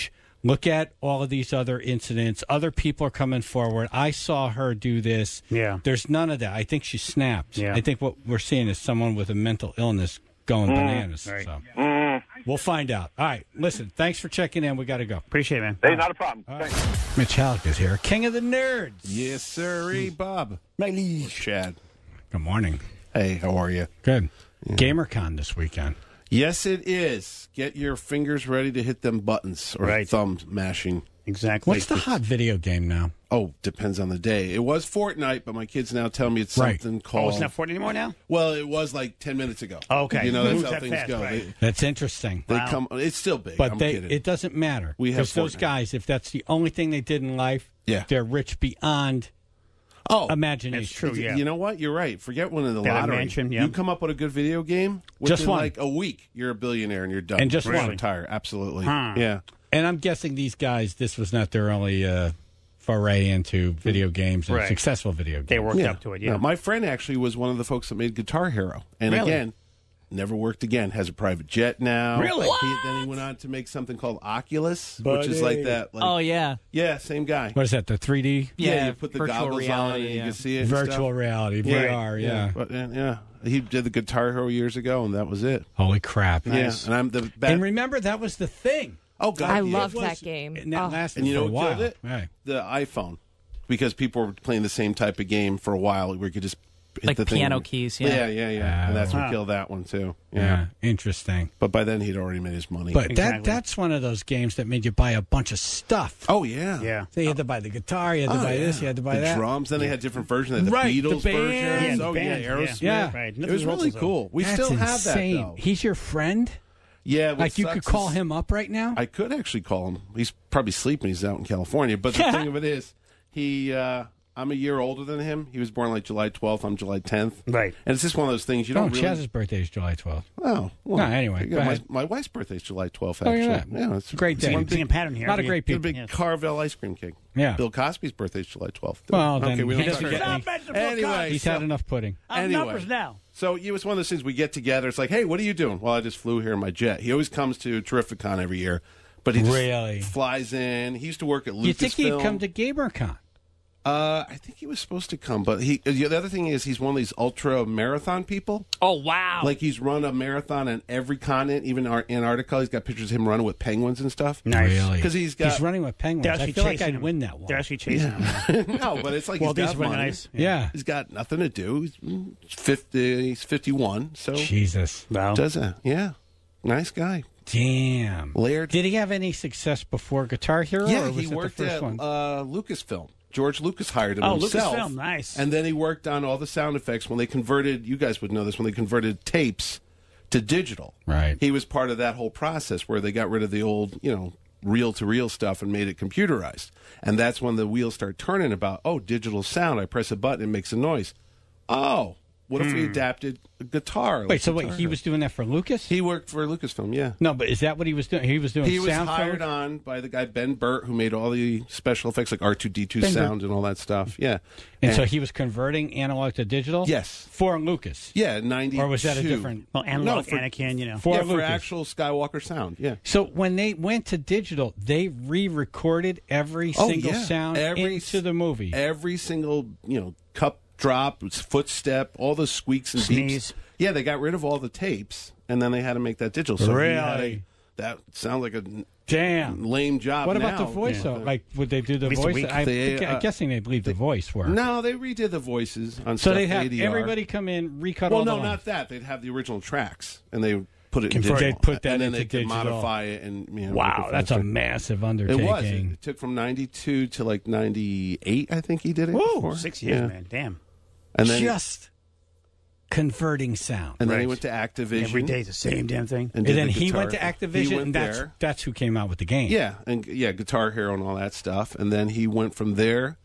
Look at all of these other incidents. Other people are coming forward. I saw her do this. Yeah. There's none of that. I think she snapped. Yeah. I think what we're seeing is someone with a mental illness going Mm. bananas. Right. So. Mm. We'll find out. All right. Listen, thanks for checking in. We got to go. Appreciate it, man. Hey, not a problem. Thanks. Mitch Halleck is here. King of the Nerds. Yes, sir. Bob. Riley. Chad. Good morning. Hey, how are you? Good. GamerCon this weekend. Yes, it is. Get your fingers ready to hit them buttons or Right. thumb mashing. Exactly. What's the hot video game now? Oh, depends on the day. It was Fortnite, but my kids now tell me it's Right. something Oh, called. it's not Fortnite anymore now? Well, it was like ten minutes ago. Oh, okay. You know, that's Moves how that things fast, go. right. They, That's interesting. they Wow. come. It's still big. But I'm they, kidding. it doesn't matter. We have Because those Fortnite. guys, if that's the only thing they did in life, Yeah. they're rich beyond oh, imagination. That's true, yeah. You know what? You're right. Forget winning the They had a lottery. mansion, yeah. You come up with a good video game, Just within one. like a week, you're a billionaire and you're done. And just You one. retire. Absolutely. Huh. Yeah. And I'm guessing these guys, this was not their only uh, foray into video games and Right. successful video games. They worked Yeah. up to it, yeah. No, my friend actually was one of the folks that made Guitar Hero, and Really? again, never worked again. Has a private jet now. Really? He, then he went on to make something called Oculus, Buddy. which is like that. Like, Oh yeah, yeah, same guy. What is that, the three D? Yeah, you put the virtual goggles reality, on and you yeah. can see it. and Virtual stuff. reality, V Yeah, R, yeah. But, uh, yeah. He did the Guitar Hero years ago, and that was it. Holy crap. Yeah, and I'm the bad. And remember, that was the thing. oh God, I yeah. loved was- that game. And that Oh. lasted And you know for a what while. killed it? Right. The iPhone, because people were playing the same type of game for a while, where you could just hit Like the thing piano and- keys, yeah. yeah, yeah, yeah. And that's what Wow. killed that one too. Yeah. Yeah. Interesting. But by then, he'd already made his money. But that Exactly. that's one of those games that made you buy a bunch of stuff. oh yeah, Yeah. So you had to buy the guitar, you had to Oh, buy yeah. this, you had to buy the that. drums. Then they had different versions. They had the Right, the Beatles band. versions. Yeah, the oh band, yeah, yeah. Aerosmith. Yeah. Right. It Nothing was really results, cool. We That's still have that insane. though. He's your friend? Yeah, what Like you could sucks call is- him up right now? I could actually call him. He's probably sleeping. He's out in California. But the thing of it is, he. Uh, I'm a year older than him. He was born like July twelfth. I'm July tenth. Right. And it's just one of those things you Oh, don't really. Chaz's birthday is July twelfth. Oh, well, No, anyway, yeah, go my, ahead. my wife's birthday is July twelfth. Oh, Actually, yeah. yeah, it's Great it's day. one Seeing big, a pattern here. A lot of Yeah. great it's a people. big Yes. Carvel ice cream cake. Yeah. Bill Cosby's birthday is July twelfth. Well, okay, then we he don't doesn't start get that. any- Anyway, He's so, had enough pudding. I'm Anyway. numbers now. so it was one of those things we get together. It's like, hey, what are you doing? Well, I just flew here in my jet. He always comes to Terrificon every year, but he just Really? flies in. He used to work at Lucasfilm. You think he'd come to GamerCon? Uh, I think he was supposed to come, but he. The other thing is, he's one of these ultra marathon people. Oh wow! Like he's run a marathon on every continent, even Ar- Antarctica. He's got pictures of him running with penguins and stuff. Nice. Really? Because he's got. He's running with penguins. They're I actually feel like chasing I'd him. win that one. They're actually chasing him. no, but it's like Well, he's got these were money. nice. Yeah. He's got nothing to do. He's mm, fifty. He's fifty-one. So Jesus. Wow. does that? Yeah, nice guy. Damn. Laird. Did he have any success before Guitar Hero? Yeah, or was he it worked the first at one? uh, Lucasfilm. George Lucas hired him Oh, himself. Lucasfilm, nice. And then he worked on all the sound effects when they converted. You guys would know this when they converted tapes to digital. Right. He was part of that whole process where they got rid of the old, you know, reel-to-reel stuff and made it computerized. And that's when the wheels start turning about, oh, digital sound. I press a button, it makes a noise. Oh, what if we Hmm. adapted a guitar? Wait, like so wait, Guitar he Hero? was doing that for Lucas? He worked for Lucasfilm, yeah. No, but is that what he was doing? He was doing He was sound hired for- on by the guy Ben Burt, who made all the special effects like R two D two Ben Burt. sound and all that stuff. Yeah, And, so he was converting analog to digital? Yes. For Lucas? yeah, ninety. Or was that a different... Well, analog, for- Anakin, you know. For yeah, for Lucas. actual Skywalker sound. Yeah. So when they went to digital, they re-recorded every Oh, single yeah. sound Every into the movie. Every single you know cup drop, footstep, all the squeaks and Sneeze. beeps. Yeah, they got rid of all the tapes, and then they had to make that digital. So he had a- Really? that sounds like a Damn. lame job. What now. about the voice? Yeah. though? Like, would they do the At least a voice? week. I, They, I'm uh, guessing they'd leave the voice for. No, they redid the voices on So stuff they'd have A D R. everybody come in, recut Well, all no, the lines. not that. They'd have the original tracks, and they put it in Convert- digital. they'd put that and then into they could digital. modify it. And you know, Wow, make it that's a faster. massive It undertaking. was. It, it took from ninety-two to like ninety-eight. I think he did it. Whoa, before. six years, Yeah. man. Damn. And then Just converting sound. and then he Right. went to Activision. Every day's the same damn thing. And And, did then the he guitar. went to He Activision, went and that's there. that's who came out with the game. Yeah, and yeah, Guitar Hero and all that stuff. And then he went from there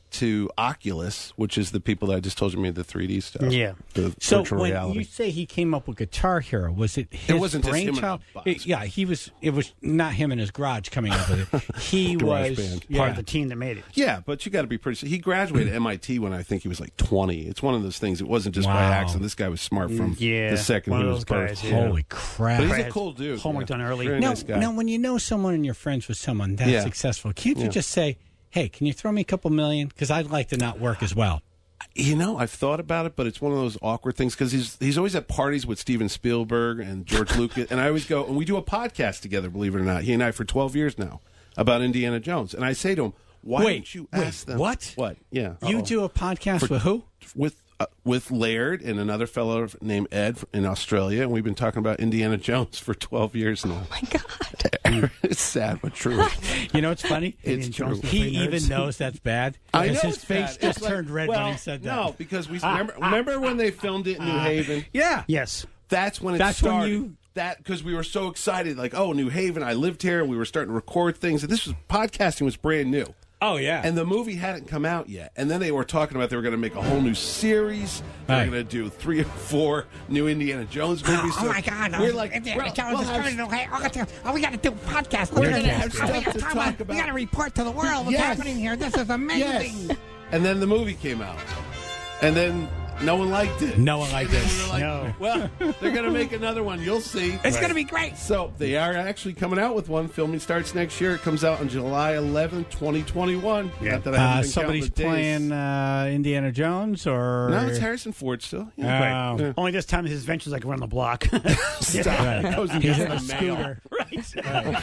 to Oculus, which is the people that I just told you made the three D stuff. Yeah. The So virtual when reality. you say he came up with Guitar Hero, was it his wasn't just him and brainchild? a box. It- yeah, he was. It was not him in his garage coming up with it. He Garage was band. yeah. Part of the team that made it. Yeah, but you got to be pretty. He graduated M I T when I think he was like twenty. It's one of those things. It wasn't just by Wow. accident. This guy was smart from Yeah, the second one he of was those birthed. guys, yeah. Holy crap! But he's a Brad, cool dude. homework yeah. done early. Very Now, nice guy. now, when you know someone and you're friends with someone that Yeah. successful, can't you Yeah. just say, "Hey, can you throw me a couple million? Because I'd like to not work as well." You know, I've thought about it, but it's one of those awkward things because he's he's always at parties with Steven Spielberg and George Lucas, and I always go and we do a podcast together. Believe it or not, he and I for twelve years now about Indiana Jones, and I say to him, "Why Wait, don't you wait, ask them what? What? Yeah, You Uh-oh. do a podcast For- with who? with uh, with Laird and another fellow named Ed in Australia, and we've been talking about Indiana Jones for twelve years now. Oh my God. It's sad but true. You know, it's funny. It's Indiana Jones true. He Three even nerds. knows that's bad. I because know his it's face bad. just It's like- turned red well, when he said that. No, because we remember remember when they filmed it in New Haven. Yeah. Yes. That's when it That's when started. you- That because we were so excited, like, oh, New Haven. I lived here, and we were starting to record things. And this was podcasting was brand new. Oh yeah. And the movie hadn't come out yet. And then they were talking about they were going to make a whole new series. They Right. were going to do three or four new Indiana Jones movies. Oh So my God! We're like, Indiana well, Jones we'll is have- coming to Ohio. Oh, we got to do a podcast. We're We're gonna gonna have have stuff to talk about. We got to report to the world what's Yes. happening here. This is amazing. Yes. And then the movie came out. And then no one liked it. No one liked And then it. we were like, No. well, they're going to make another one. You'll see. It's going to be great. So they are actually coming out with one. Filming starts next year. It comes out on July eleventh, twenty twenty-one. Yeah. Not that I haven't Uh, been somebody's counting the days. playing uh, Indiana Jones, or No, it's Harrison Ford still. Oh. Yeah. Yeah. Only this time his adventures like around the block. Stop. Right. Goes and He's gets in a the mail. scooter. right.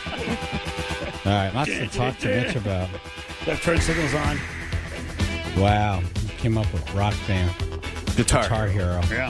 All right, lots to talk to Mitch about. Left turn signals on. Wow, he came up with Rock Band, Guitar. Guitar Hero. Yeah.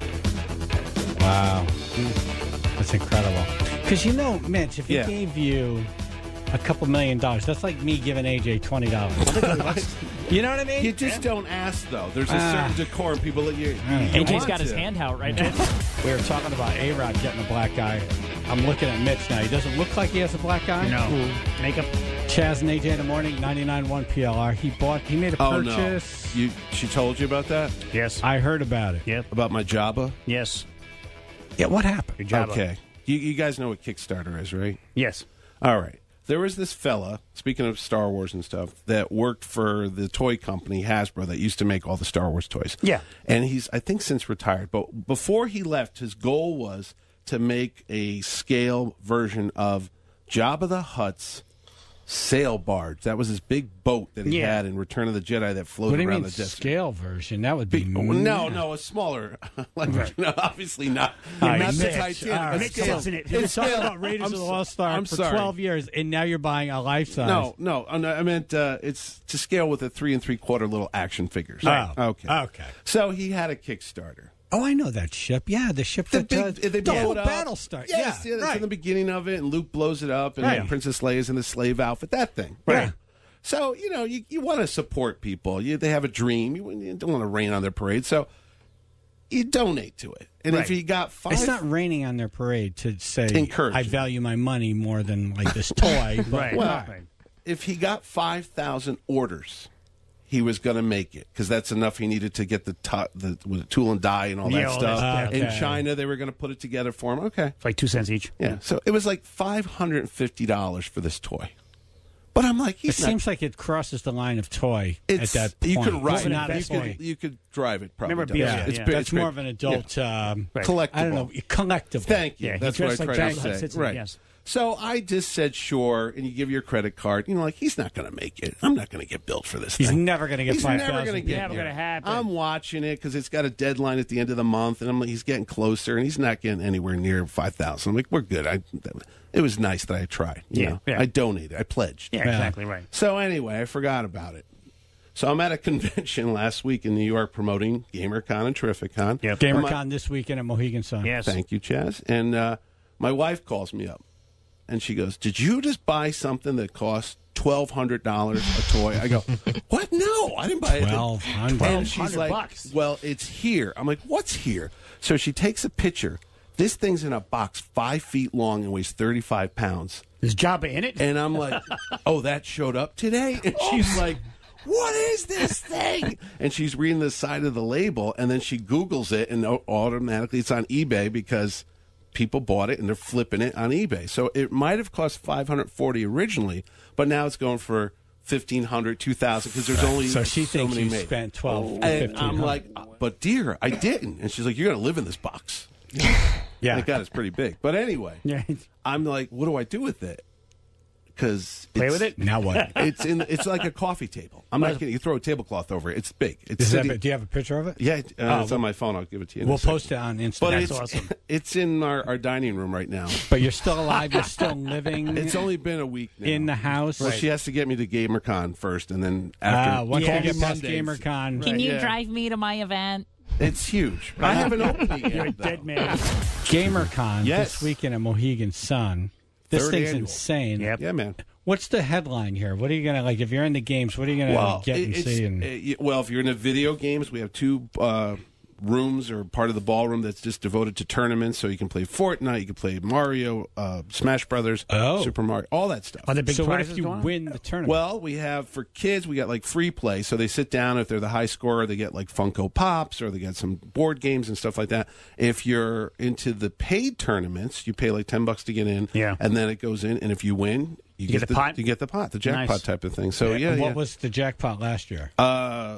Wow, that's incredible. Because you know, Mitch, if he Yeah. gave you a couple million dollars, that's like me giving A J twenty dollars. You know what I mean? You just don't ask, though. There's a Ah. certain decorum. People that you, you A J's want got his to. hand out right now. We were talking about A Rod getting a black guy. I'm looking at Mitch now. He doesn't look like he has a black guy. No. Makeup. Chaz and A J in the morning, ninety-nine point one P L R. He bought. He made a Oh, purchase. no. You, she told you about that? Yes. I heard about it. Yep. About my Jabba? Yes. Yeah, what happened? Good job. Okay. You, you guys know what Kickstarter is, right? Yes. All right. There was this fella, speaking of Star Wars and stuff, that worked for the toy company Hasbro that used to make all the Star Wars toys. Yeah. And he's, I think, since retired. But before he left, his goal was to make a scale version of Jabba the Hutt's sail barge. That was his big boat that he Yeah. had in Return of the Jedi that What floated do you around mean the desert. scale version? That would be Big- no, no, a smaller. like, no, obviously not. All right, not the Mitch, Titanic. all a right. Mitch scale. sits in it. You've been It's talking scale. about Raiders I'm of the so- Lost Ark I'm for sorry. twelve years, and now you're buying a life size. No, no, oh, no, I meant uh, it's to scale with a three and three quarter little action figures. Oh, okay, okay. So he had a Kickstarter. Oh, I know that ship. Yeah, the ship The that big, does they the blow whole it up. battle start. Yes, yeah, yeah, that's right. in the beginning of it, and Luke blows it up, and Right. Princess Leia's in the slave outfit. That thing, Right. So you know, you, you want to support people. You, they have a dream. You, you don't want to rain on their parade, so you donate to it. And Right. if you got five, It's not raining on their parade to say Encourage I it. value my money more than like this toy. But Right. Well, Right. if he got five thousand orders, he was going to make it because that's enough he needed to get the, to- the with the tool and die and all Yeah, that all stuff. that stuff. In Okay. China, they were going to put it together for him. Okay. It's like two cents each. Yeah. So it was like five hundred fifty dollars for this toy. But I'm like, it he's not, seems like it crosses the line of toy at it's, that point. you could It's ride not it. a You toy. could, you could drive it probably. Remember does. Beale, yeah, it's big- that's it's more big. of an adult. Um, Right. Collectible. I don't know, collectible. Thank you. Yeah, he That's what I dressed like tried Jabba to Hutt say. sits in it, Right. yes. So I just said sure, and you give your credit card. You know, like he's not going to make it. I'm not going to get billed for this. He's thing. never going to get He's five never going to thousand. get Never there. gonna happen. I'm watching it because it's got a deadline at the end of the month, and I'm like, he's getting closer, and he's not getting anywhere near five thousand. I'm like, we're good. I, it was nice that I tried. You Yeah, know? yeah. I donated. I pledged. Yeah, exactly right. So anyway, I forgot about it. So I'm at a convention last week in New York promoting GamerCon and Terrificon. Yep. And my- GamerCon this weekend at Mohegan Sun. Yes. Thank you, Chaz. And uh, my wife calls me up, and she goes, "Did you just buy something that cost twelve hundred dollars a toy?" I go, "What? No, I didn't buy it." twelve hundred. And she's twelve hundred like, bucks. "Well, it's here." I'm like, "What's here?" So she takes a picture. This thing's in a box five feet long and weighs thirty-five pounds. Is Jabba in it? And I'm like, "Oh, that showed up today?" And she's like, what is this thing? And she's reading the side of the label, and then she Googles it, and au- automatically it's on eBay because people bought it and they're flipping it on eBay. So it might have cost five hundred forty dollars originally, but now it's going for fifteen hundred dollars, two thousand dollars because there's only So she so thinks many you made. spent twelve, And fifteen I'm hundred. like, but dear, I didn't. And she's like, you're going to live in this box. Yeah. Thank God it's pretty big. But anyway, Yeah. I'm like, what do I do with it? Because Play with it? Now what? It's in. It's like a coffee table. I'm not kidding. You throw a tablecloth over it. It's big. It's Is that, sitting- do you have a picture of it? yeah, uh, Oh, it's on my phone. I'll give it to you. in a We'll second. post it on Instagram. But That's it's, awesome. it's in our, our dining room right now. But you're still alive. You're still living. It's only been a week now. in the house. Well, she has to get me to GamerCon first, and then after. Ah, once Yeah, we get past Mondays. GamerCon, Can you yeah. drive me to my event? It's huge. I haven't opened it yet. You're a though. dead man. GamerCon Yes. this weekend at Mohegan Sun. This Third thing's annual. insane. Yep. Yeah, man. What's the headline here? What are you gonna like? If you're into games, what are you gonna Well, get it- and it's, see? And uh, y- well, if you're into video games, we have two uh, rooms or part of the ballroom that's just devoted to tournaments. So you can play Fortnite, you can play Mario, uh, Smash Brothers, Oh. Super Mario, all that stuff. Are there big so what prizes if you going on? win the tournament? Well, we have for kids, we got like free play. So they sit down. If they're the high scorer, they get like Funko Pops or they get some board games and stuff like that. If you're into the paid tournaments, you pay like ten bucks to get in. Yeah. And then it goes in. And if you win, you, get the pot? You get the pot, the jackpot Nice. type of thing. So yeah, And what yeah. was the jackpot last year? Uh,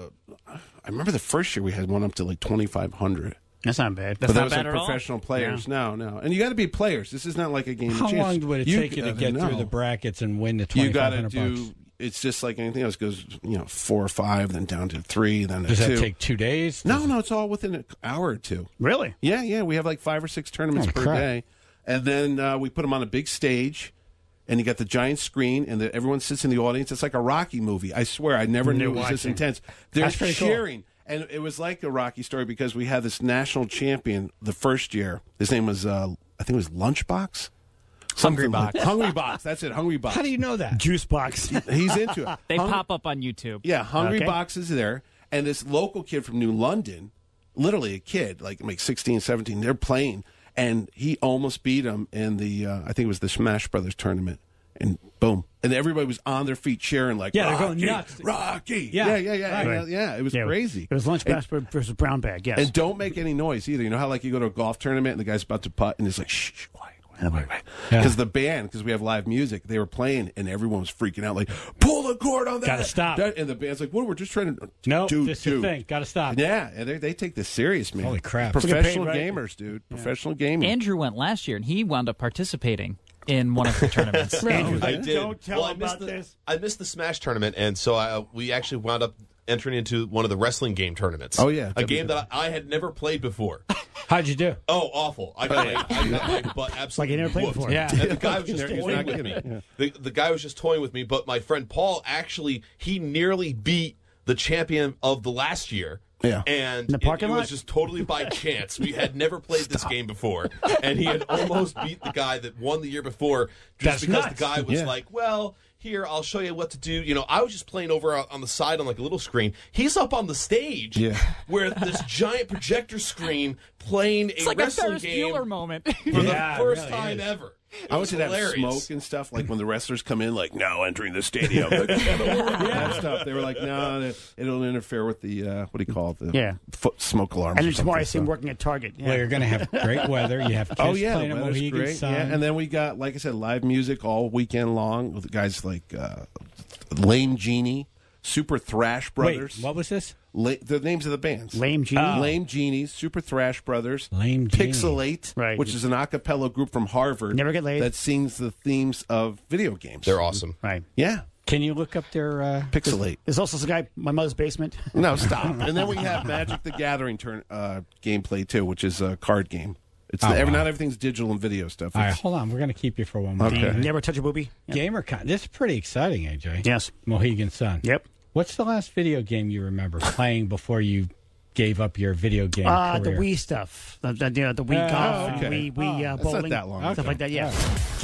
I remember the first year we had one up to like twenty-five hundred. That's not bad. But That's that not was bad like at all? professional players. No, no. And you got to be players. This is not like a game How of chance. long would it take you to uh, get no. through the brackets and win the You twenty got five to hundred do. bucks? It's just like anything else. It goes, you know, four or five, then down to three, then to Does two. that take two days? No, no. It's all within an hour or two. Really? Yeah, yeah. We have like five or six tournaments Holy per crap. day, and then uh, we put them on a big stage. And you got the giant screen, and the, everyone sits in the audience. It's like a Rocky movie. I swear, I never knew it was this watching. intense. They're That's pretty cool. cheering, and it was like a Rocky story because we had this national champion the first year. His name was, uh, I think it was Lunchbox. Hungry Something Box. like- Hungry Box. That's it. Hungry Box. How do you know that? Juice box. He's into it. They Hung- pop up on YouTube. Yeah, Hungry Okay. Box is there, and this local kid from New London, literally a kid, like like sixteen, seventeen, they're playing, and he almost beat him in the, uh, I think it was the Smash Brothers tournament, and boom. And everybody was on their feet cheering like, Yeah, they're Rocky, going nuts. Rocky. Yeah. Yeah, yeah, yeah. Right. Yeah, yeah. It was Yeah, crazy. It was lunch And- basket versus brown bag. Yes. And don't make any noise either. You know how like you go to a golf tournament and the guy's about to putt and it's like, shh, shh, quiet, quiet, quiet, quiet. Yeah. Because the band, because we have live music, they were playing and everyone was freaking out like, pull the cord on that. Gotta stop. That- And the band's like, what? We're just trying to. No, dude, this is the dude. thing. Got to stop. Yeah, and they, they take this serious, man. Holy crap. Professional Get paid, right? gamers, dude. Professional gaming. Andrew went last year, and he wound up participating in one of the tournaments. Andrew, I did. Don't tell well, I him missed about the, this. I missed the Smash tournament, and so I, we actually wound up entering into one of the wrestling game tournaments. Oh, yeah. a game that I, I had never played before. How'd you do? Oh, awful! I got, I got my butt absolutely Like you never played whooped. before. Yeah. And the guy was just He's toying not with kidding. me. Yeah. The, the guy was just toying with me, but my friend Paul actually he nearly beat the champion of the last year. Yeah. And In the it- parking it, lot? was just totally by chance. We had never played this game before, and he had almost beat the guy that won the year before just That's because nuts. the guy was Yeah. like, well, here, I'll show you what to do. You know, I was just playing over on the side on like a little screen. He's up on the stage Yeah. where this giant projector screen playing It's a like a wrestling Ferris game Bueller moment. for Yeah, it the first really time is. ever. It I was want you to have hilarious. smoke and stuff, like when the wrestlers come in, like, now entering the stadium. Like, that stuff. They were like, no, it'll interfere with the, uh, what do you call it? The Yeah. foot smoke alarms. And or then tomorrow I something, see him so. working at Target. Yeah. Well, you're going to have great weather. You have kids Oh yeah, playing the at weather's Mohegan great. Sun. Yeah, and then we got, like I said, live music all weekend long with guys like uh, Lame Genie, Super Thrash Brothers. Wait, what was this? La- the names of the bands: Lame Genie? Uh, Lame Genies, Super Thrash Brothers, Lame Genie. Pixelate, Right. which is an a cappella group from Harvard. Never get laid. That sings the themes of video games. They're awesome. Right. Yeah, Can you look up their uh, Pixelate. There's also some guy in my mother's basement. No, stop. And then we have Magic the Gathering turn uh, gameplay too, which is a card game. It's Oh, the, every, wow. not everything's digital and video stuff. All right, It's- hold on. We're going to keep you for one more. Okay. Do you never touch a booby? GamerCon. This is pretty exciting, A J. Yes. Mohegan Sun. Yep. What's the last video game you remember playing before you gave up your video game Uh, the career? Wii stuff. The, the, you know, the Wii Oh, golf okay. and Wii, Wii uh, That's bowling. not that long. Stuff Okay. like that, yeah.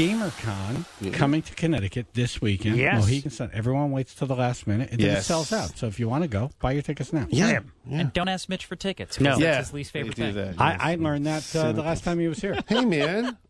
GamerCon coming to Connecticut this weekend. Yes. Mohegan Sun. Everyone waits till the last minute. And then it Yes. sells out. So if you want to go, buy your tickets now. Yeah. And don't ask Mitch for tickets. No. Because Yeah. that's his least favorite They do thing. that. I, I learned that uh, the last time he was here. Hey man,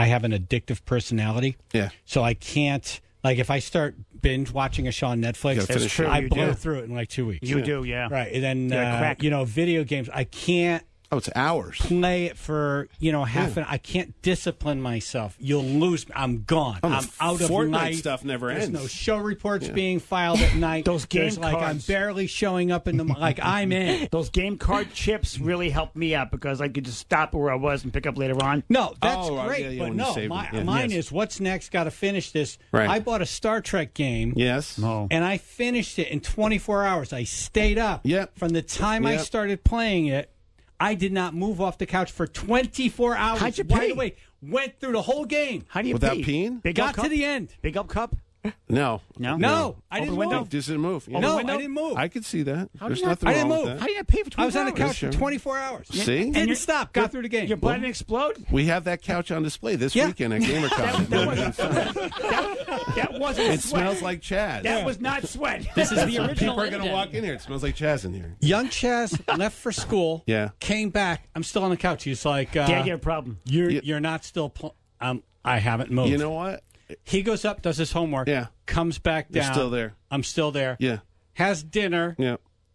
I have an addictive personality. Yeah. So I can't, like, if I start binge watching a show on Netflix, gotta finish it. I You blow do. through it in like two weeks. You Yeah. do, yeah. Right, and then Yeah, uh, crack. you know, video games. I can't Oh, it's hours. play it for you know half Yeah. an. I can't discipline myself. You'll lose me. I'm gone. Oh, the I'm out of Fortnite night. stuff never There's ends. no show reports Yeah. being filed at night. Those game There's like I'm cards. barely showing up in the like I'm in. Those game card chips really helped me out because I could just stop where I was and pick up later on. No, that's Oh, right, great. yeah, yeah, but when you no, save my, them, yeah. mine Yes. is what's next. Got to finish this. Right. I bought a Star Trek game. Yes. Oh. And I finished it in twenty-four hours. I stayed up. Yep. From the time I Yep. started playing it, I did not move off the couch for twenty-four hours. How'd you Wide pee? awake. Went through the whole game. How do you Without pee? peeing? Big Got up to cup? the end. Big up cup? No. No? No, I Open didn't window? move. Just didn't move. Yeah. No, window? I didn't move. I could see that. How There's do you not- nothing I wrong didn't with move. that. How do you not pee for I twenty was on the hours? couch Sure. for twenty-four hours. See? Didn't And you- stop. Got through the game. Your blood didn't explode? We have that couch on display this Yeah. weekend at GamerCon. That wasn't sweat. That, that wasn't It sweat. smells like Chaz. That was not sweat. This is the original. People are going to Linden. walk in here. It smells like Chaz in here. Young Chaz left for school. Yeah. Came back. I'm still on the couch. He's like, uh, Dad, you have a problem. you're Yeah. you're not still. Pl- um, I haven't moved. You know what? He goes up, does his homework. Yeah. Comes back You're down. still there. I'm still there. Yeah. Has dinner. Yeah.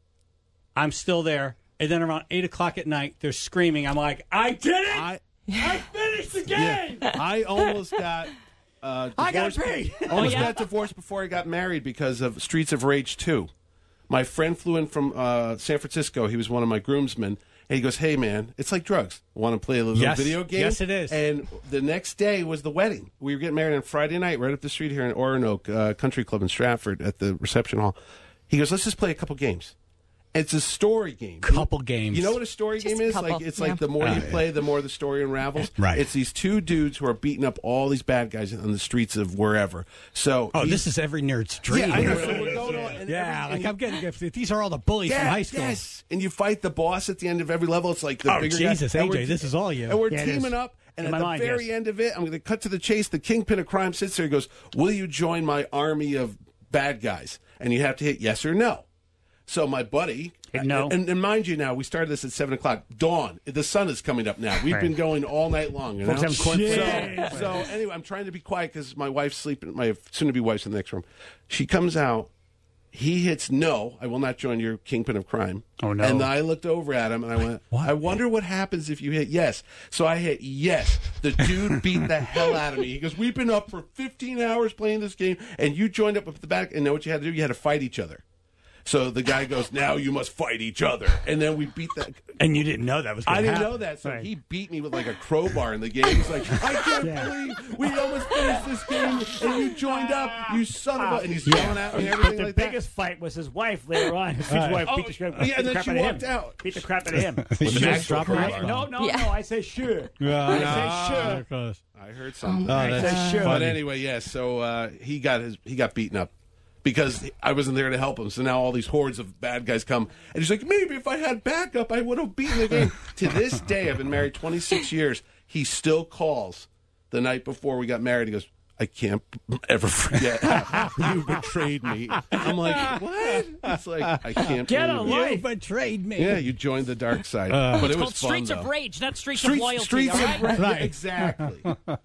I'm still there. And then around eight o'clock at night, they're screaming. I'm like, I did it. I I finished the yeah. game. I almost got uh, I got divorced. paid. Almost Oh, yeah? got divorced before I got married because of Streets of Rage two. My friend flew in from uh, San Francisco. He was one of my groomsmen. And he goes, "Hey, man, it's like drugs. Want to play a little Yes. video game?" Yes, it is. And the next day was the wedding. We were getting married on Friday night right up the street here in Oronoque uh, Country Club in Stratford at the reception hall. He goes, "Let's just play a couple games." It's a story game. Couple games. You know what a story Just game a is? couple, Like it's yeah. like the more Oh, you yeah. play, the more the story unravels. Right. It's these two dudes who are beating up all these bad guys on the streets of wherever. So Oh, he's- this is every nerd's dream. yeah, I know. So we're going on, and Yeah, every- like and I'm getting. If these are all the bullies yeah, from high school. Yes, and you fight the boss at the end of every level. It's like the Oh, bigger Jesus, guy. And A J, we're- this is all you. And we're Yeah, it is. teaming up. And In at my the mind, very yes. end of it, I'm going to cut to the chase. The kingpin of crime sits there and goes, "Will you join my army of bad guys?" And you have to hit yes or no. So my buddy, Hit no. and, and mind you, now we started this at seven o'clock. Dawn, the sun is coming up now. We've Right. been going all night long. You know? Folks have cornflakes. so, so anyway, I'm trying to be quiet because my wife's sleeping. My soon-to-be wife's in the next room. She comes out. He hits no. I will not join your kingpin of crime. Oh, no. And I looked over at him and I went, I wonder what happens if you hit yes. So I hit yes. The dude beat the hell out of me. He goes, "We've been up for fifteen hours playing this game, and you joined up with the back. And know what you had to do? You had to fight each other." So the guy goes, "Now you must fight each other." And then we beat that. And you didn't know that was going I to didn't happen. know that. So Right. he beat me with like a crowbar in the game. He's like, "I can't believe we almost finished this game and you joined up, you son of a..." And he's yelling at me and But everything the like that. biggest fight was his wife later on. His Right. wife Oh, beat the, crap- yeah, beat and the then crap she out of walked him. out. Beat the crap out of him. With an just actual drop her crowbar. right no, no, Yeah. no. I said sure. Yeah, I Ah. said sure. I heard something. Oh, I that's said sure. But funny. anyway, yes. So uh, he got his he got beaten up because I wasn't there to help him. So now all these hordes of bad guys come, and he's like, "Maybe if I had backup, I would have beaten the game." To this day, I've been married twenty-six years. He still calls the night before we got married. He goes, "I can't ever forget how you betrayed me." I'm like, "What?" It's like, I can't Get a believe it. life. You betrayed me. Yeah, you joined the dark side, Uh, but It's it called was fun, Streets though. of Rage, not Streets, Streets, of Loyalty. Streets all of right? Rage. Right. Exactly.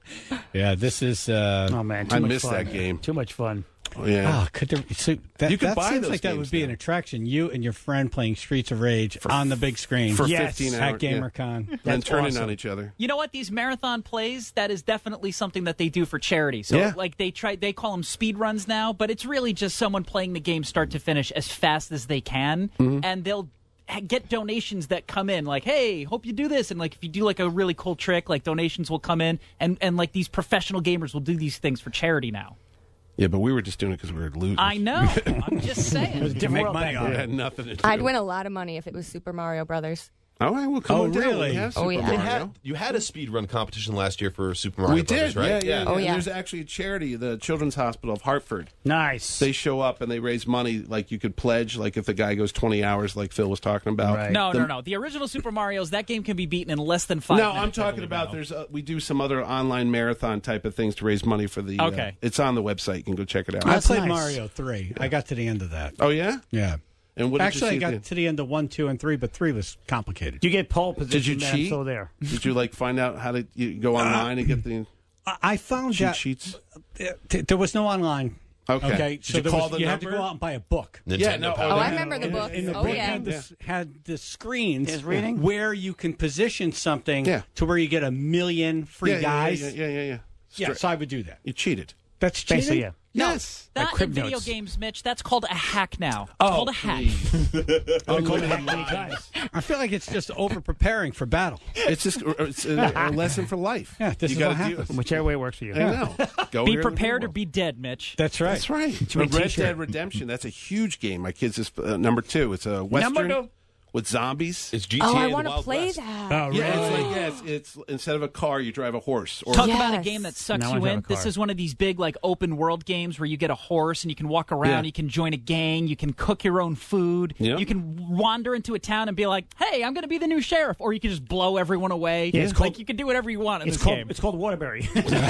Yeah, this is. Uh, Oh man, too I much missed fun. that game. Too much fun. Oh, yeah. Oh, could there, so that, You could that buy seems those like that games would be now. an attraction. You and your friend playing Streets of Rage on the big screen for Yes. fifteen at hours. yeah. GamerCon. And That's turning awesome. on each other. You know what? These marathon plays, that is definitely something that they do for charity. So, Yeah. like, they try, they call them speed runs now, but it's really just someone playing the game start to finish as fast as they can, Mm-hmm. and they'll ha- get donations that come in, like, "Hey, hope you do this," and like, if you do like a really cool trick, like donations will come in, and and like these professional gamers will do these things for charity now. Yeah, but we were just doing it because we were losers. I know. I'm just saying. Different make world money back on We then. had nothing to do. I'd win a lot of money if it was Super Mario Brothers. All right, well, come Oh, on down. really? We have Oh, Super yeah. They Mario. had, you had a speedrun competition last year for Super Mario We Brothers, did, right? yeah, yeah. Oh, And yeah. There's actually a charity, the Children's Hospital of Hartford. Nice. They show up and they raise money. Like you could pledge, like if the guy goes twenty hours, like Phil was talking about. Right. No, The- no, no. The original Super Mario's, that game can be beaten in less than five No, minutes. I'm I talking believe about now. there's uh, we do some other online marathon type of things to raise money for the. Okay. Uh, it's on the website. You can go check it out. I That's played nice. Mario three. I got to the end of that. Oh yeah. Yeah. And what did Actually, you I see got at the- to the end of one, two, and three, but three was complicated. You get pole position. Did you man, cheat? So there. Did you like find out how to you go online and get the I- I found cheat that sheets? uh, th- there was no online. Okay. Okay. Did So you there call was, the you had to number? go out and buy a book. Nintendo Yeah, no, Power. Oh, I And- remember the and- books. And the Oh, book yeah. had, the, had the screens Is reading? where you can position something Yeah. to where you get a million free yeah, yeah, guys. Yeah, yeah, yeah, yeah. Yeah, Stra- so I would do that. you cheated. That's cheating? Basically, yeah. Yes. Not Like crib in video notes. games, Mitch. That's called a hack now. It's Oh, called a hack. I called it hack many times. I feel like it's just over preparing for battle. It's just it's a, a lesson for life. Yeah, this you is gotta what do- happens. Whichever way works for you. I know. Go Be here in the prepared real or world. be dead, Mitch. That's right. That's right. many But Red t-shirts. Dead Redemption, that's a huge game. My kids is uh, number two. It's a Western two. with zombies. It's G T A Oh, I the want to Wild play West. that. Oh, Yeah, really? it's like yeah, it's, it's instead of a car, you drive a horse. Or Talk Yes. about a game that sucks Now I you have in. a car. This is one of these big, like, open world games where you get a horse and you can walk around. Yeah. You can join a gang. You can cook your own food. Yeah. You can wander into a town and be like, "Hey, I'm going to be the new sheriff," or you can just blow everyone away. Yeah, it's like called- you can do whatever you want in It's this called, game. it's called Waterbury.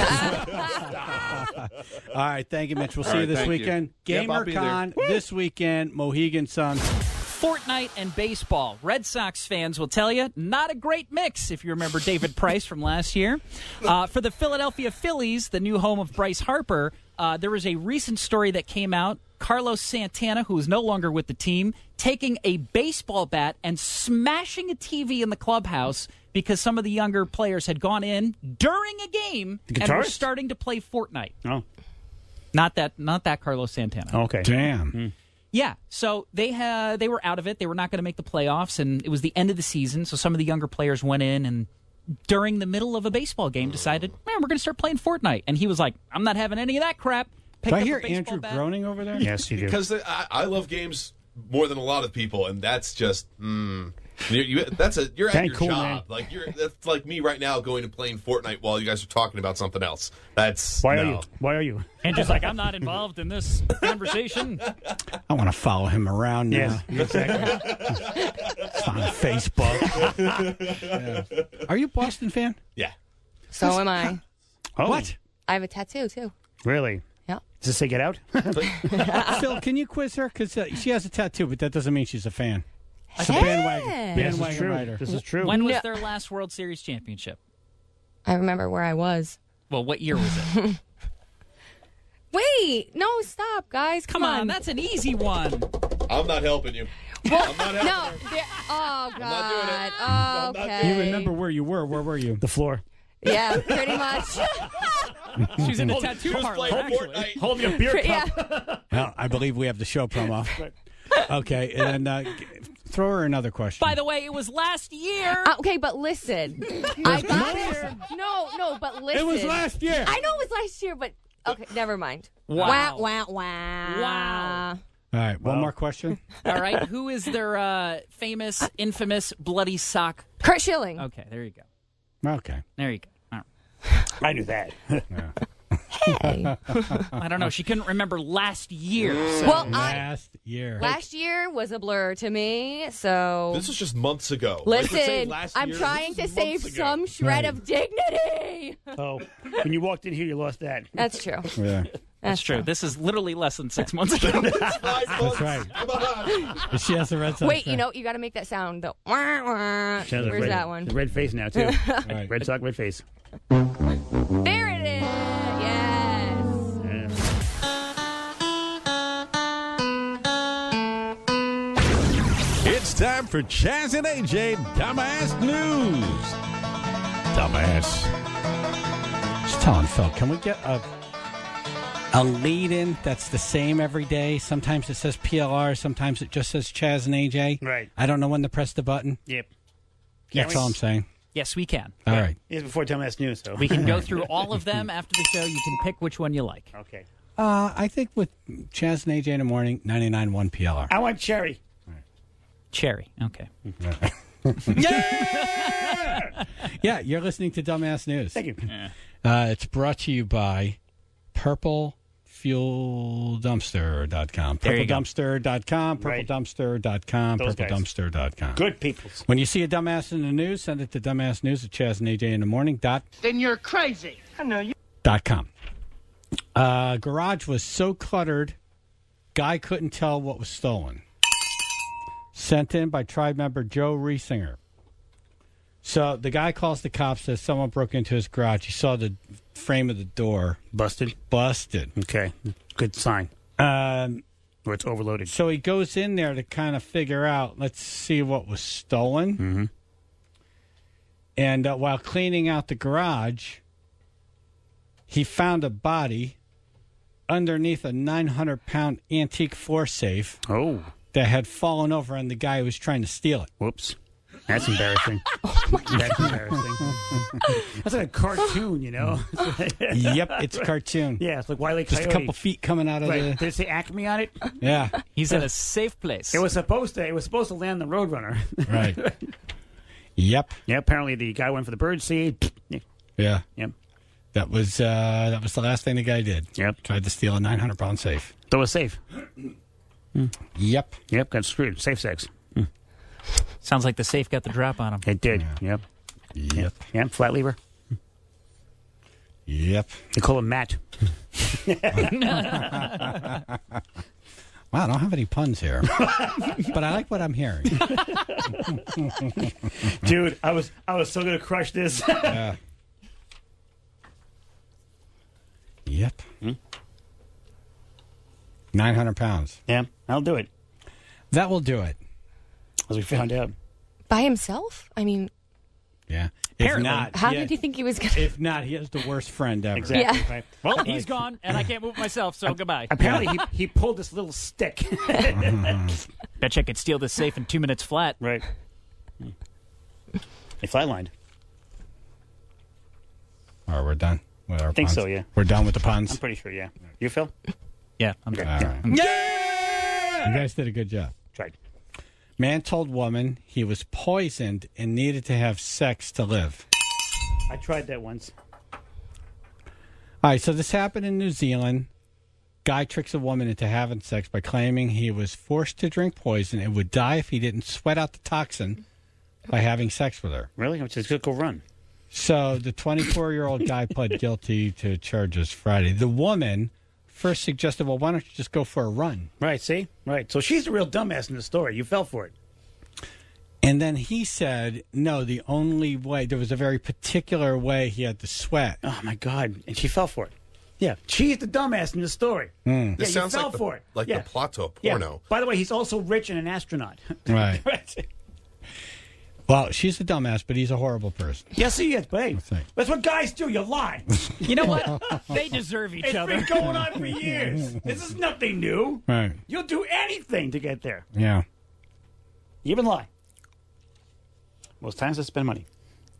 All right, thank you, Mitch. We'll see All you right, this thank you. weekend. Yep, I'll be there. GamerCon this weekend, Mohegan Sun. Fortnite and baseball. Red Sox fans will tell you, not a great mix, if you remember David Price from last year. Uh, for the Philadelphia Phillies, the new home of Bryce Harper, uh, there was a recent story that came out. Carlos Santana, who is no longer with the team, taking a baseball bat and smashing a T V in the clubhouse because some of the younger players had gone in during a game The and were guitarist? starting to play Fortnite. Oh, Not that, not that Carlos Santana. okay. Damn. Yeah, so they had they were out of it. They were not going to make the playoffs, and it was the end of the season. So some of the younger players went in and during the middle of a baseball game decided, man, we're going to start playing Fortnite. And he was like, I'm not having any of that crap. Picked Do I up a hear baseball Andrew bat. groaning over there? Yes, you do. Because I, I love games more than a lot of people, and that's just mm, you, you, that's a you're at Ain't your cool, job. man. Like you're that's like me right now going and playing Fortnite while you guys are talking about something else. That's Why no. are you? Why are you? Andrew's like, I'm not involved in this conversation. I want to follow him around now. Yes, exactly. It's on Facebook. Yeah. Are you a Boston fan? Yeah. So am I. Oh, What? I have a tattoo, too. really? Yeah. Does it say get out? Phil, can you quiz her? Because uh, she has a tattoo, but that doesn't mean she's a fan. She's a Hey. bandwagon, Yeah, this is bandwagon true. rider. This is true. When was No. their last World Series championship? I remember where I was. Well, what year was it? Wait, no, stop, guys. Come on, that's an easy one. I'm not helping you. Well, I'm not helping no. her. there- Oh, God. not doing it. Oh, I'm not okay. You remember where you were. Where were you? The floor. Yeah, pretty much. She was in the tattoo She was parlor, playing actually. Fortnite. Hold your beer cup. yeah. Well, I believe we have the show promo. Okay, and then uh, g- throw her another question. By the way, it was last year. Uh, okay, but listen. I got it. No, no, but listen. It was last year. I know it was last year, but okay, never mind. Wow. Wow, wow, wow. Wow. All right, one more question. All right, who is their uh, famous, infamous bloody sock? Kurt Schilling. Okay, there you go. Okay. There you go. All right. I knew that. Hey. I don't know. She couldn't remember last year. So. Well, I, Last year. last year was a blur to me, so. This was just months ago. Like, we're saying Listen, last I'm year, trying this to is save months ago. some shred Right. of dignity. Oh, when you walked in here, you lost that. That's true. Yeah, That's true. This is literally less than six months ago. Five that's months. right. Come on. She has the Red Sox. Wait, you fan. know, you got to make that sound, though. Wah, wah. She has a Where's red, that one? the red face now, too. Right. Red sock, red face. There it is. Yes. It's time for Chaz and A J Dumbass News. Dumbass. Just telling Phil, can we get a a lead in that's the same every day? Sometimes it says P L R, sometimes it just says Chaz and A J. Right. I don't know when to press the button. Yep. That's all I'm saying. Yes, we can. All right. It's before Dumbass News, so. We can go through all of them after the show. You can pick which one you like. Okay. Uh, I think with Chaz and A J in the morning, ninety-nine point one P L R. I want cherry. Cherry. Okay. Yeah! Yeah, you're listening to Dumbass News. Thank you. Uh, it's brought to you by Purple Fuel Dumpster dot com. There you Purple go. Dumpster dot com. Purple Right. Dumpster dot com. Those Purple guys. Dumpster dot com. Good peoples. When you see a dumbass in the news, send it to dumbass news at Chaz and A J in the morning dot Then you're crazy. I know you. dot com. Uh, garage was so cluttered, guy couldn't tell what was stolen. Sent in by tribe member Joe Riesinger. So the guy calls the cops, says someone broke into his garage. He saw the frame of the door. Busted. Busted. Okay. Good sign. Um, or it's overloaded. So he goes in there to kind of figure out, let's see what was stolen. Mm-hmm. And uh, while cleaning out the garage, he found a body underneath a nine hundred pound antique floor safe. Oh. That had fallen over on the guy who was trying to steal it. Whoops. That's embarrassing. oh That's embarrassing. That's like a cartoon, you know? Yep, it's a cartoon. Yeah, it's like Wile E. Just Coyote. a couple feet coming out of right. the... Did it say Acme on it? Yeah. He's in a safe place. It was supposed to. It was supposed to land the Roadrunner. Right. Yep. Yeah. Apparently, the guy went for the bird seed. Yeah. Yep. That was uh, that was the last thing the guy did. Yep. Tried to steal a nine hundred pound safe. Throw a safe. Mm. Yep. Yep. Got screwed. Safe sex. Mm. Sounds like the safe got the drop on him. It did. Yeah. Yep. Yep. Yeah. Flat lever. Yep. They call him Matt. Wow, I don't have any puns here, but I like what I'm hearing. Dude, I was I was so gonna crush this. Yeah. Yep. Hmm? nine hundred pounds. Yeah, I'll do it. That will do it. As we found out. By himself? I mean, Yeah. Apparently. If not, how he did has- you think he was going to? If not, he has the worst friend ever. Exactly. Yeah. Right. Well, he's gone, and I can't move myself, so goodbye. Apparently, he, he pulled this little stick. Bet you I could steal this safe in two minutes flat. Right. They flatlined. All right, we're done with our I think puns. so, yeah. We're done with the puns. I'm pretty sure, yeah. You, Phil? Yeah, I'm Okay. All Yeah. right. Yeah! You guys did a good job. Tried. Man told woman he was poisoned and needed to have sex to live. I tried that once. All right, so this happened in New Zealand. Guy tricks a woman into having sex by claiming he was forced to drink poison and would die if he didn't sweat out the toxin by having sex with her. Really? Which is good. Go run. So the twenty-four-year-old guy pled guilty to charges Friday. The woman first suggested, well, why don't you just go for a run? Right, see? Right. So she's the real dumbass in the story. You fell for it. And then he said, no, the only way, there was a very particular way he had to sweat. Oh, my God. And she fell for it. Yeah. She's the dumbass in the story. Mm. This yeah, sounds you fell like the, for it. like yeah. the Plato Yeah. porno. By the way, he's also rich and an astronaut. Right. Right. Well, she's a dumbass, but he's a horrible person. Yes, he is, but hey, think. that's what guys do. You lie. You know what? They deserve each It's other. been going on for years. This is nothing new. Right. You'll do anything to get there. Yeah. You even lie. Most times I spend money.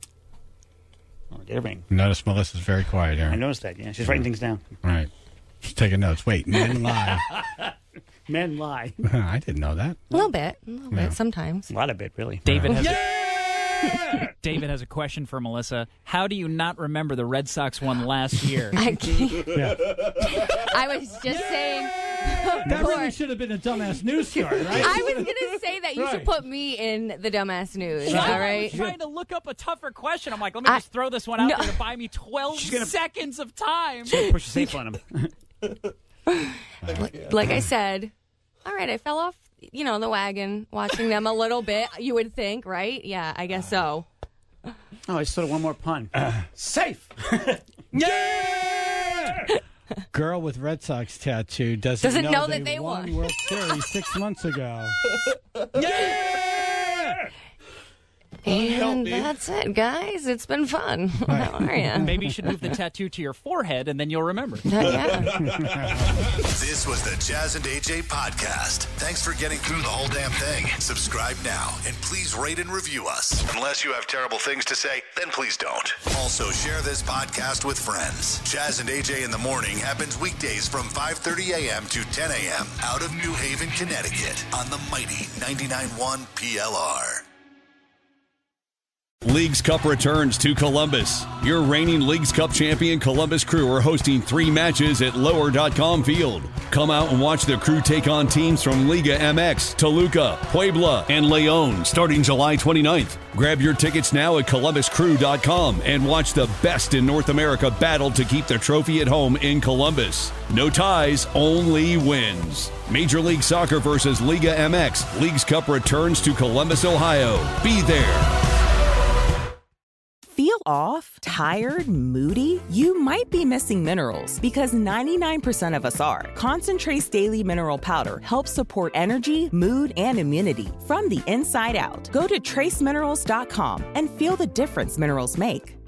Oh, get a ring. Notice Melissa's very quiet here. I noticed that, yeah. She's writing things down. Right. She's taking notes. Wait, men lie. Men lie. I didn't know that. A little bit. A little Yeah. bit, sometimes. A lot of it, really. David has David has a question for Melissa. How do you not remember the Red Sox won last year? I can't. Yeah. I was just saying. of That course. really should have been a dumbass news story, right? I was going to say that you Right. should put me in the dumbass news, I all right? was trying to look up a tougher question. I'm like, let me I- just throw this one out No. there to buy me twelve gonna- seconds of time. Push the safe on him. Like I said, all right, I fell off, you know, the wagon watching them a little bit, you would think, right? Yeah, I guess so. Oh, I just thought of one more pun. Safe. Yeah! Girl with Red Sox tattoo doesn't, Doesn't know they that they won won. World Series six months ago. Yeah! And that's it, guys. It's been fun. How are you? Maybe you should move the tattoo to your forehead, and then you'll remember. Yeah. This was the Jazz and A J podcast. Thanks for getting through the whole damn thing. Subscribe now and please rate and review us. Unless you have terrible things to say, then please don't. Also, share this podcast with friends. Jazz and A J in the morning happens weekdays from five thirty a.m. to ten a.m. out of New Haven, Connecticut on the mighty ninety-nine point one P L R. Leagues Cup returns to Columbus. Your reigning Leagues Cup champion Columbus Crew are hosting three matches at lower dot com Field. Come out and watch the Crew take on teams from Liga M X, Toluca, Puebla, and Leon starting July twenty-ninth. Grab your tickets now at columbus crew dot com and watch the best in North America battle to keep the trophy at home in Columbus. No ties, only wins. Major League Soccer versus Liga M X. Leagues Cup returns to Columbus, Ohio. Be there. Feel off, tired, moody? You might be missing minerals because ninety-nine percent of us are. Concentrate's Daily Mineral Powder helps support energy, mood, and immunity from the inside out. Go to trace minerals dot com and feel the difference minerals make.